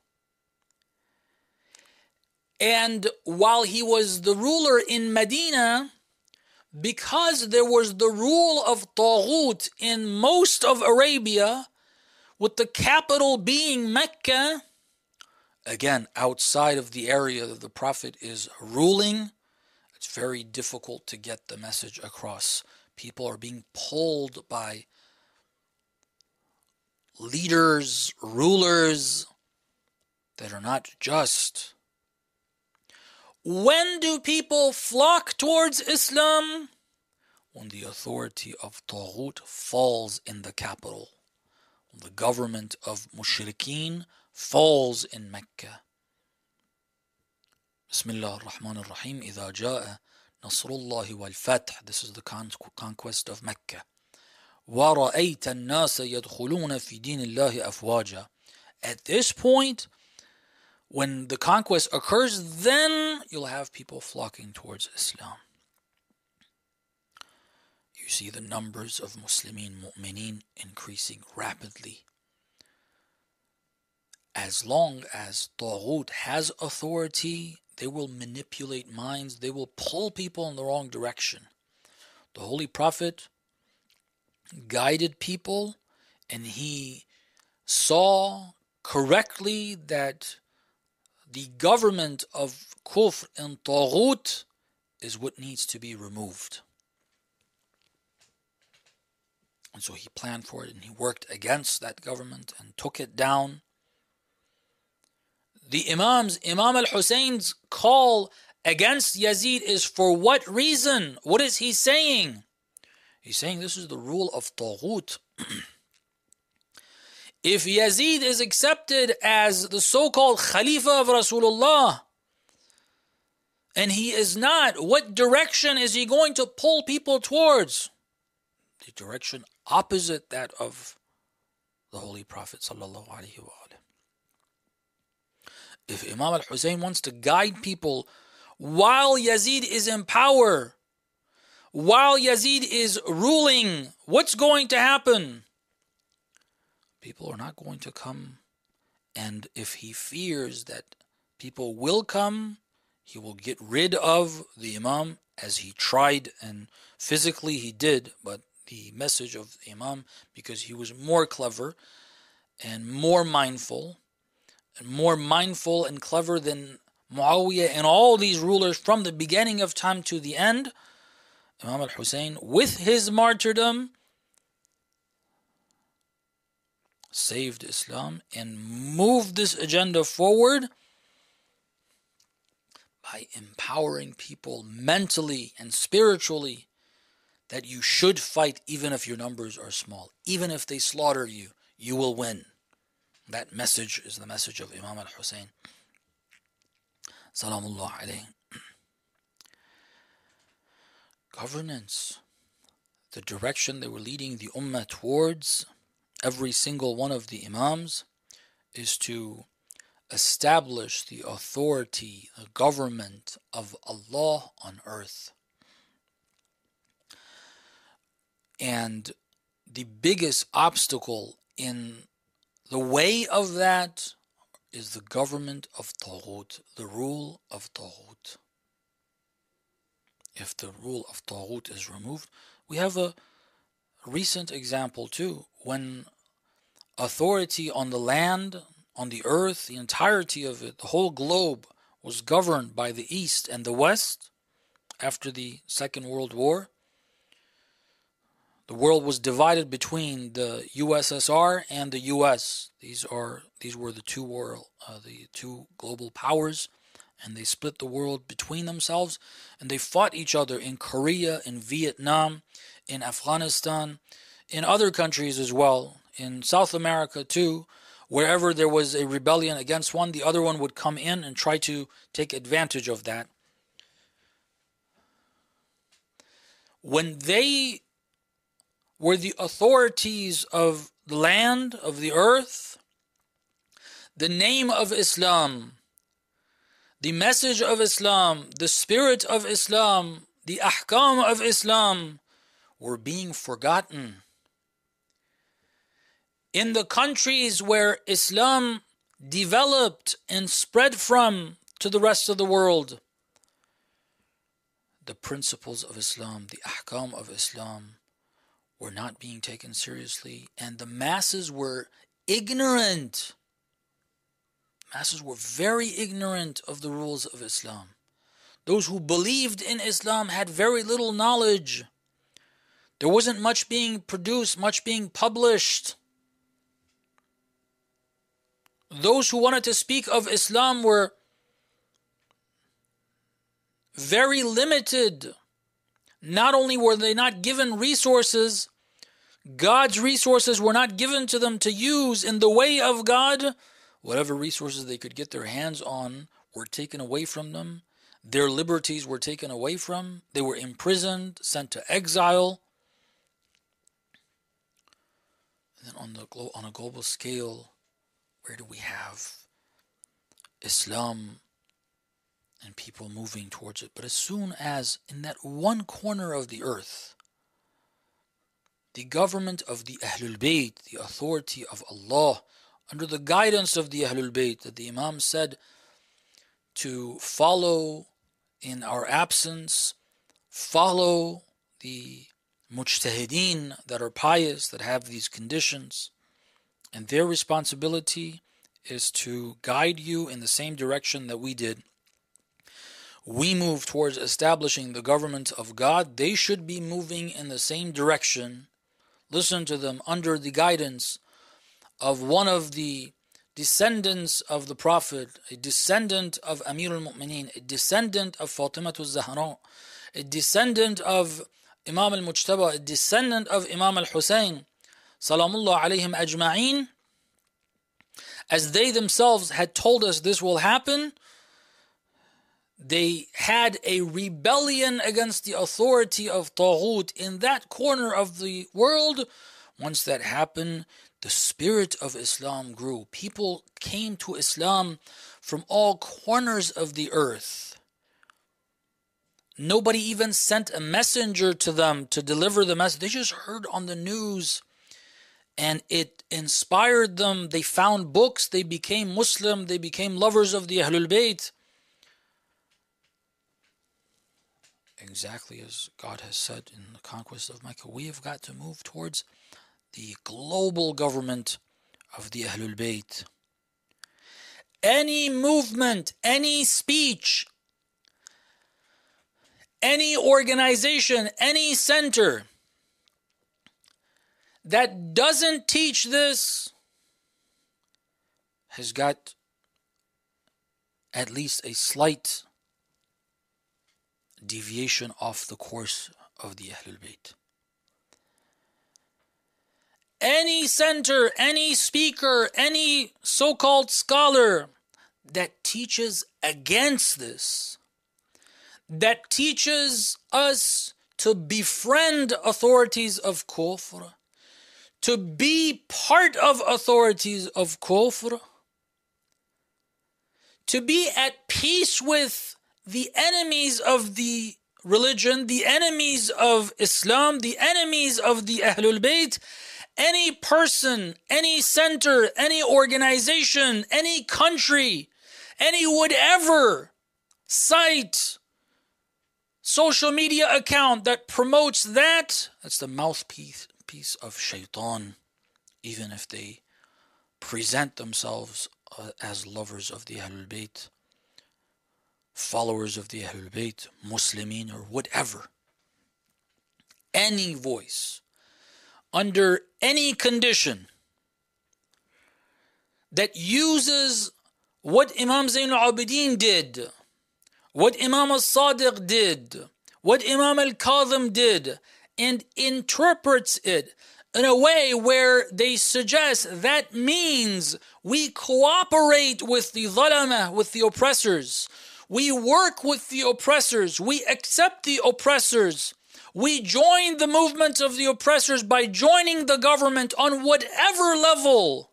And while he was the ruler in Medina, because there was the rule of Taghut in most of Arabia, with the capital being Mecca, again, outside of the area that the Prophet is ruling, it's very difficult to get the message across. People are being pulled by leaders, rulers that are not just. When do people flock towards Islam? When the authority of Taghut falls in the capital. When the government of Mushrikeen falls in Mecca. Bismillah ar-Rahman ar-Rahim. إِذَا جَاءَ نَصْرُ اللَّهِ وَالْفَتْحِ. This is the con- conquest of Mecca. وَرَأَيْتَ النَّاسَ يَدْخُلُونَ فِي دِينِ اللَّهِ أَفْوَاجًا. At this point, when the conquest occurs, then you'll have people flocking towards Islam. You see the numbers of Muslimin, mu'mineen increasing rapidly. As long as Taghut has authority, they will manipulate minds, they will pull people in the wrong direction. The Holy Prophet guided people, and he saw correctly that the government of kufr and taghut is what needs to be removed. And so he planned for it and he worked against that government and took it down. The Imams, Imam al-Husayn's call against Yazid is for what reason? What is he saying? He's saying this is the rule of taghut. If Yazid is accepted as the so-called Khalifa of Rasulullah, and he is not, what direction is he going to pull people towards? The direction opposite that of the Holy Prophet sallallahu alaihi wasallam. If Imam al-Husayn wants to guide people while Yazid is in power, while Yazid is ruling, what's going to happen? People are not going to come. And if he fears that people will come, he will get rid of the Imam, as he tried, and physically he did, but the message of the Imam, because he was more clever and more mindful, and more mindful and clever than Muawiyah and all these rulers from the beginning of time to the end, Imam al-Husayn, with his martyrdom, saved Islam and moved this agenda forward by empowering people mentally and spiritually that you should fight even if your numbers are small. Even if they slaughter you, you will win. That message is the message of Imam al-Husayn. Salamullah alayhi. Governance, the direction they were leading the ummah towards, every single one of the imams, is to establish the authority, the government of Allah on earth. And the biggest obstacle in the way of that is the government of Taghut, the rule of Taghut. If the rule of Taghut is removed, we have a recent example too, when authority on the land, on the earth, the entirety of it, the whole globe, was governed by the East and the West after the Second World War. The world was divided between the U S S R and the U S. These are these were the two world, uh, the two global powers, and they split the world between themselves, and they fought each other in Korea, in Vietnam, in Afghanistan, in other countries as well, in South America too. Wherever there was a rebellion against one, the other one would come in and try to take advantage of that. When they were the authorities of the land, of the earth, the name of Islam, the message of Islam, the spirit of Islam, the ahkam of Islam were being forgotten. In the countries where Islam developed and spread from to the rest of the world, the principles of Islam, the ahkam of Islam, were not being taken seriously, and the masses were ignorant. Masses were very ignorant of the rules of Islam. Those who believed in Islam had very little knowledge. There wasn't much being produced, much being published. Those who wanted to speak of Islam were very limited. Not only were they not given resources, God's resources were not given to them to use in the way of God. Whatever resources they could get their hands on were taken away from them. Their liberties were taken away from. They were imprisoned, sent to exile. And then on the glo- on a global scale, where do we have Islam and people moving towards it? But as soon as in that one corner of the earth, the government of the Ahlul Bayt, the authority of Allah, under the guidance of the Ahlul Bayt, that the Imam said to follow in our absence, follow the mujtahideen that are pious, that have these conditions, and their responsibility is to guide you in the same direction that we did. We move towards establishing the government of God. They should be moving in the same direction. Listen to them under the guidance of one of the descendants of the Prophet, a descendant of Amir al-Mu'mineen, a descendant of Fatima al-Zahra, a descendant of Imam al-Mujtaba, a descendant of Imam al-Hussein, Salamullah alayhim ajma'een. As they themselves had told us this will happen, they had a rebellion against the authority of Taghut in that corner of the world. Once that happened, the spirit of Islam grew. People came to Islam from all corners of the earth. Nobody even sent a messenger to them to deliver the message. They just heard on the news and it inspired them. They found books. They became Muslim. They became lovers of the Ahlul Bayt. Exactly as God has said in the conquest of Mecca, we have got to move towards the global government of the Ahlul Bayt. Any movement, any speech, any organization, any center that doesn't teach this has got at least a slight deviation off the course of the Ahlul Bayt. Any center, any speaker, any so-called scholar that teaches against this, that teaches us to befriend authorities of kufr, to be part of authorities of kufr, to be at peace with the enemies of the religion, the enemies of Islam, the enemies of the Ahlul Bayt. Any person, any center, any organization, any country, any whatever site, social media account that promotes that, that's the mouthpiece piece of shaitan, even if they present themselves uh, as lovers of the Ahlul Bayt, followers of the Ahlul Bayt, Muslimin or whatever. Any voice, under any condition, that uses what Imam Zayn al-Abidin did, what Imam al-Sadiq did, what Imam al-Kadhim did, and interprets it in a way where they suggest that means we cooperate with the zalama, with the oppressors. We work with the oppressors. We accept the oppressors. We join the movement of the oppressors by joining the government on whatever level.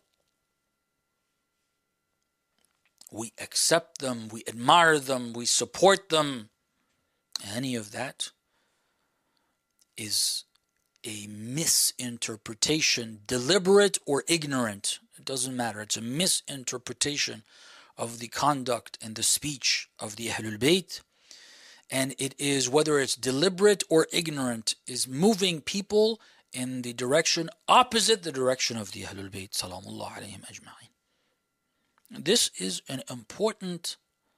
We accept them, we admire them, we support them. Any of that is a misinterpretation, deliberate or ignorant. It doesn't matter. It's a misinterpretation of the conduct and the speech of the Ahlul Bayt. And it is, whether it's deliberate or ignorant, is moving people in the direction opposite the direction of the Ahlul Bayt, salamullah alayhim ajma'in. This is an important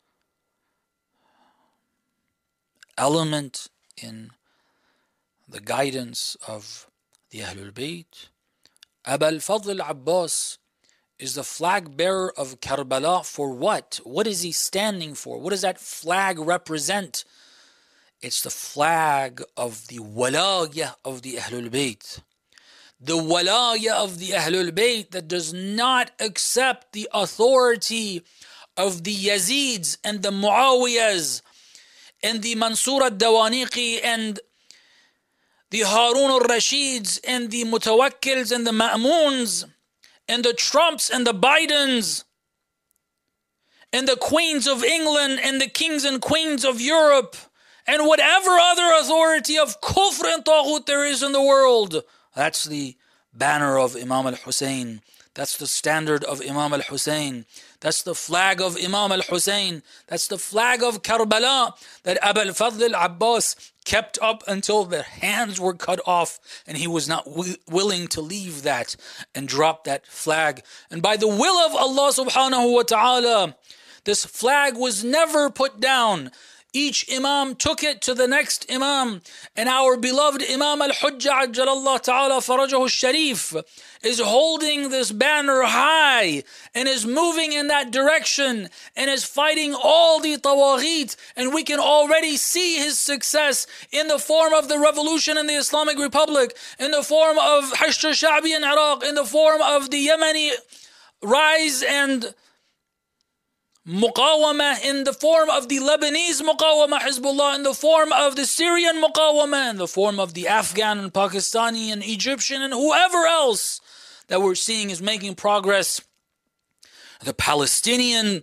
element in the guidance of the Ahlul Bayt. Aba al-Fadl al-Abbas is the flag bearer of Karbala for what? What is he standing for? What does that flag represent? It's the flag of the walaya of the Ahlul Bayt. The walaya of the Ahlul Bayt that does not accept the authority of the Yazids and the Muawiyas and the Mansur al-Dawaniqi and the Harun al-Rashids and the Mutawakkils and the Ma'muns and the Trumps and the Bidens and the Queens of England and the Kings and Queens of Europe and whatever other authority of kufr and taghut there is in the world. That's the banner of Imam al-Hussein. That's the standard of Imam al-Hussein. That's the flag of Imam al-Hussein. That's the flag of Karbala that Aba al-Fadl al-Abbas kept up until their hands were cut off, and he was not wi- willing to leave that and drop that flag. And by the will of Allah subhanahu wa ta'ala, this flag was never put down. Each imam took it to the next imam, and our beloved Imam al-Hujjah ajjalallah ta'ala farajahu al-Sharif is holding this banner high and is moving in that direction and is fighting all the tawaghit, and we can already see his success in the form of the revolution in the Islamic Republic, in the form of Hasht al-Sha'bi in Iraq, in the form of the Yemeni rise and Muqawama, in the form of the Lebanese Muqawama Hizbullah, in the form of the Syrian Muqawama, in the form of the Afghan and Pakistani and Egyptian and whoever else that we're seeing is making progress. The Palestinian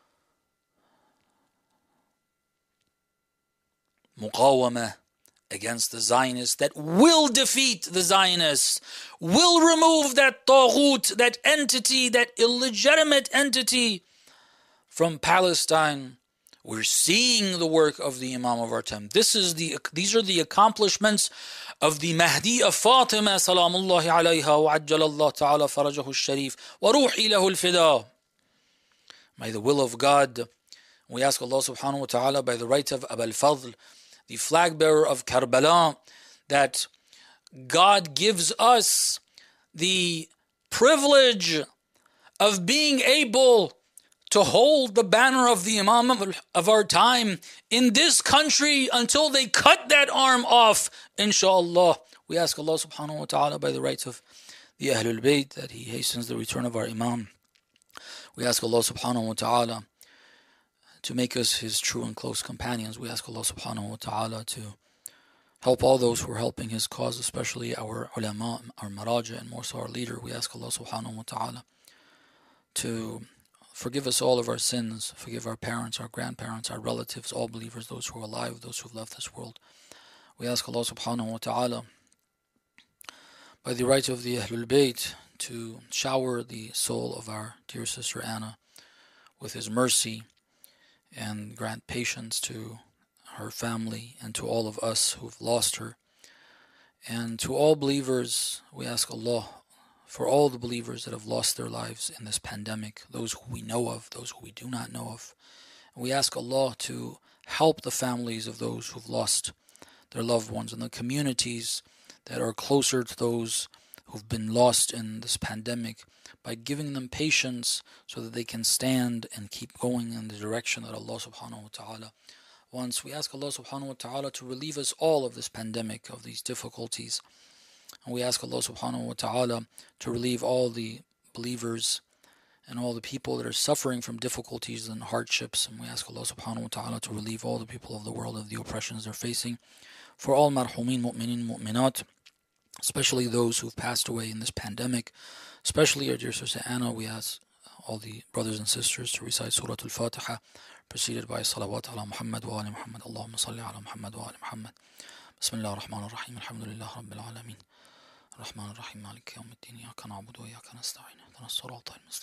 Muqawama against the Zionists that will defeat the Zionists, will remove that taghut, that entity, that illegitimate entity from Palestine. We're seeing the work of the Imam of our time. This is the these are the accomplishments of the Mahdi of Fatima salamullahi alayha wa ajjalallah ta'ala farajahu al-Sharif wa ruhi lahu al-fida. By the will of God, we ask Allah subhanahu wa ta'ala, by the right of Abu al-Fadl, the flag bearer of Karbala, that God gives us the privilege of being able to hold the banner of the Imam of our time in this country until they cut that arm off, inshallah. We ask Allah subhanahu wa ta'ala, by the rights of the Ahlul Bayt, that He hastens the return of our Imam. We ask Allah subhanahu wa ta'ala to make us His true and close companions. We ask Allah subhanahu wa ta'ala to help all those who are helping His cause, especially our ulama, our maraja, and more so our leader. We ask Allah subhanahu wa ta'ala to forgive us all of our sins, forgive our parents, our grandparents, our relatives, all believers, those who are alive, those who have left this world. We ask Allah subhanahu wa ta'ala, by the right of the Ahlul Bayt, to shower the soul of our dear sister Anna with His mercy and grant patience to her family and to all of us who've lost her. And to all believers, we ask Allah, for all the believers that have lost their lives in this pandemic, those who we know of, those who we do not know of. And we ask Allah to help the families of those who've lost their loved ones and the communities that are closer to those who've been lost in this pandemic, by giving them patience so that they can stand and keep going in the direction that Allah subhanahu wa ta'ala wants. We ask Allah subhanahu wa ta'ala to relieve us all of this pandemic, of these difficulties. And we ask Allah subhanahu wa ta'ala to relieve all the believers and all the people that are suffering from difficulties and hardships. And we ask Allah subhanahu wa ta'ala to relieve all the people of the world of the oppressions they're facing. For all marhumin, mu'minin, mu'minat, especially those who've passed away in this pandemic, especially our dear sister Anna, we ask all the brothers and sisters to recite Surah Al-Fatiha, preceded by Salawat ala Muhammad wa ali Muhammad. Allahumma salli ala Muhammad wa ali Muhammad. Bismillah ar-Rahman ar-Rahim. Alhamdulillah Rabbil Alameen. الرحمن الرحيم مالك يوم الدين إياك نعبد وإياك نستعين اهدنا الصراط المستقيم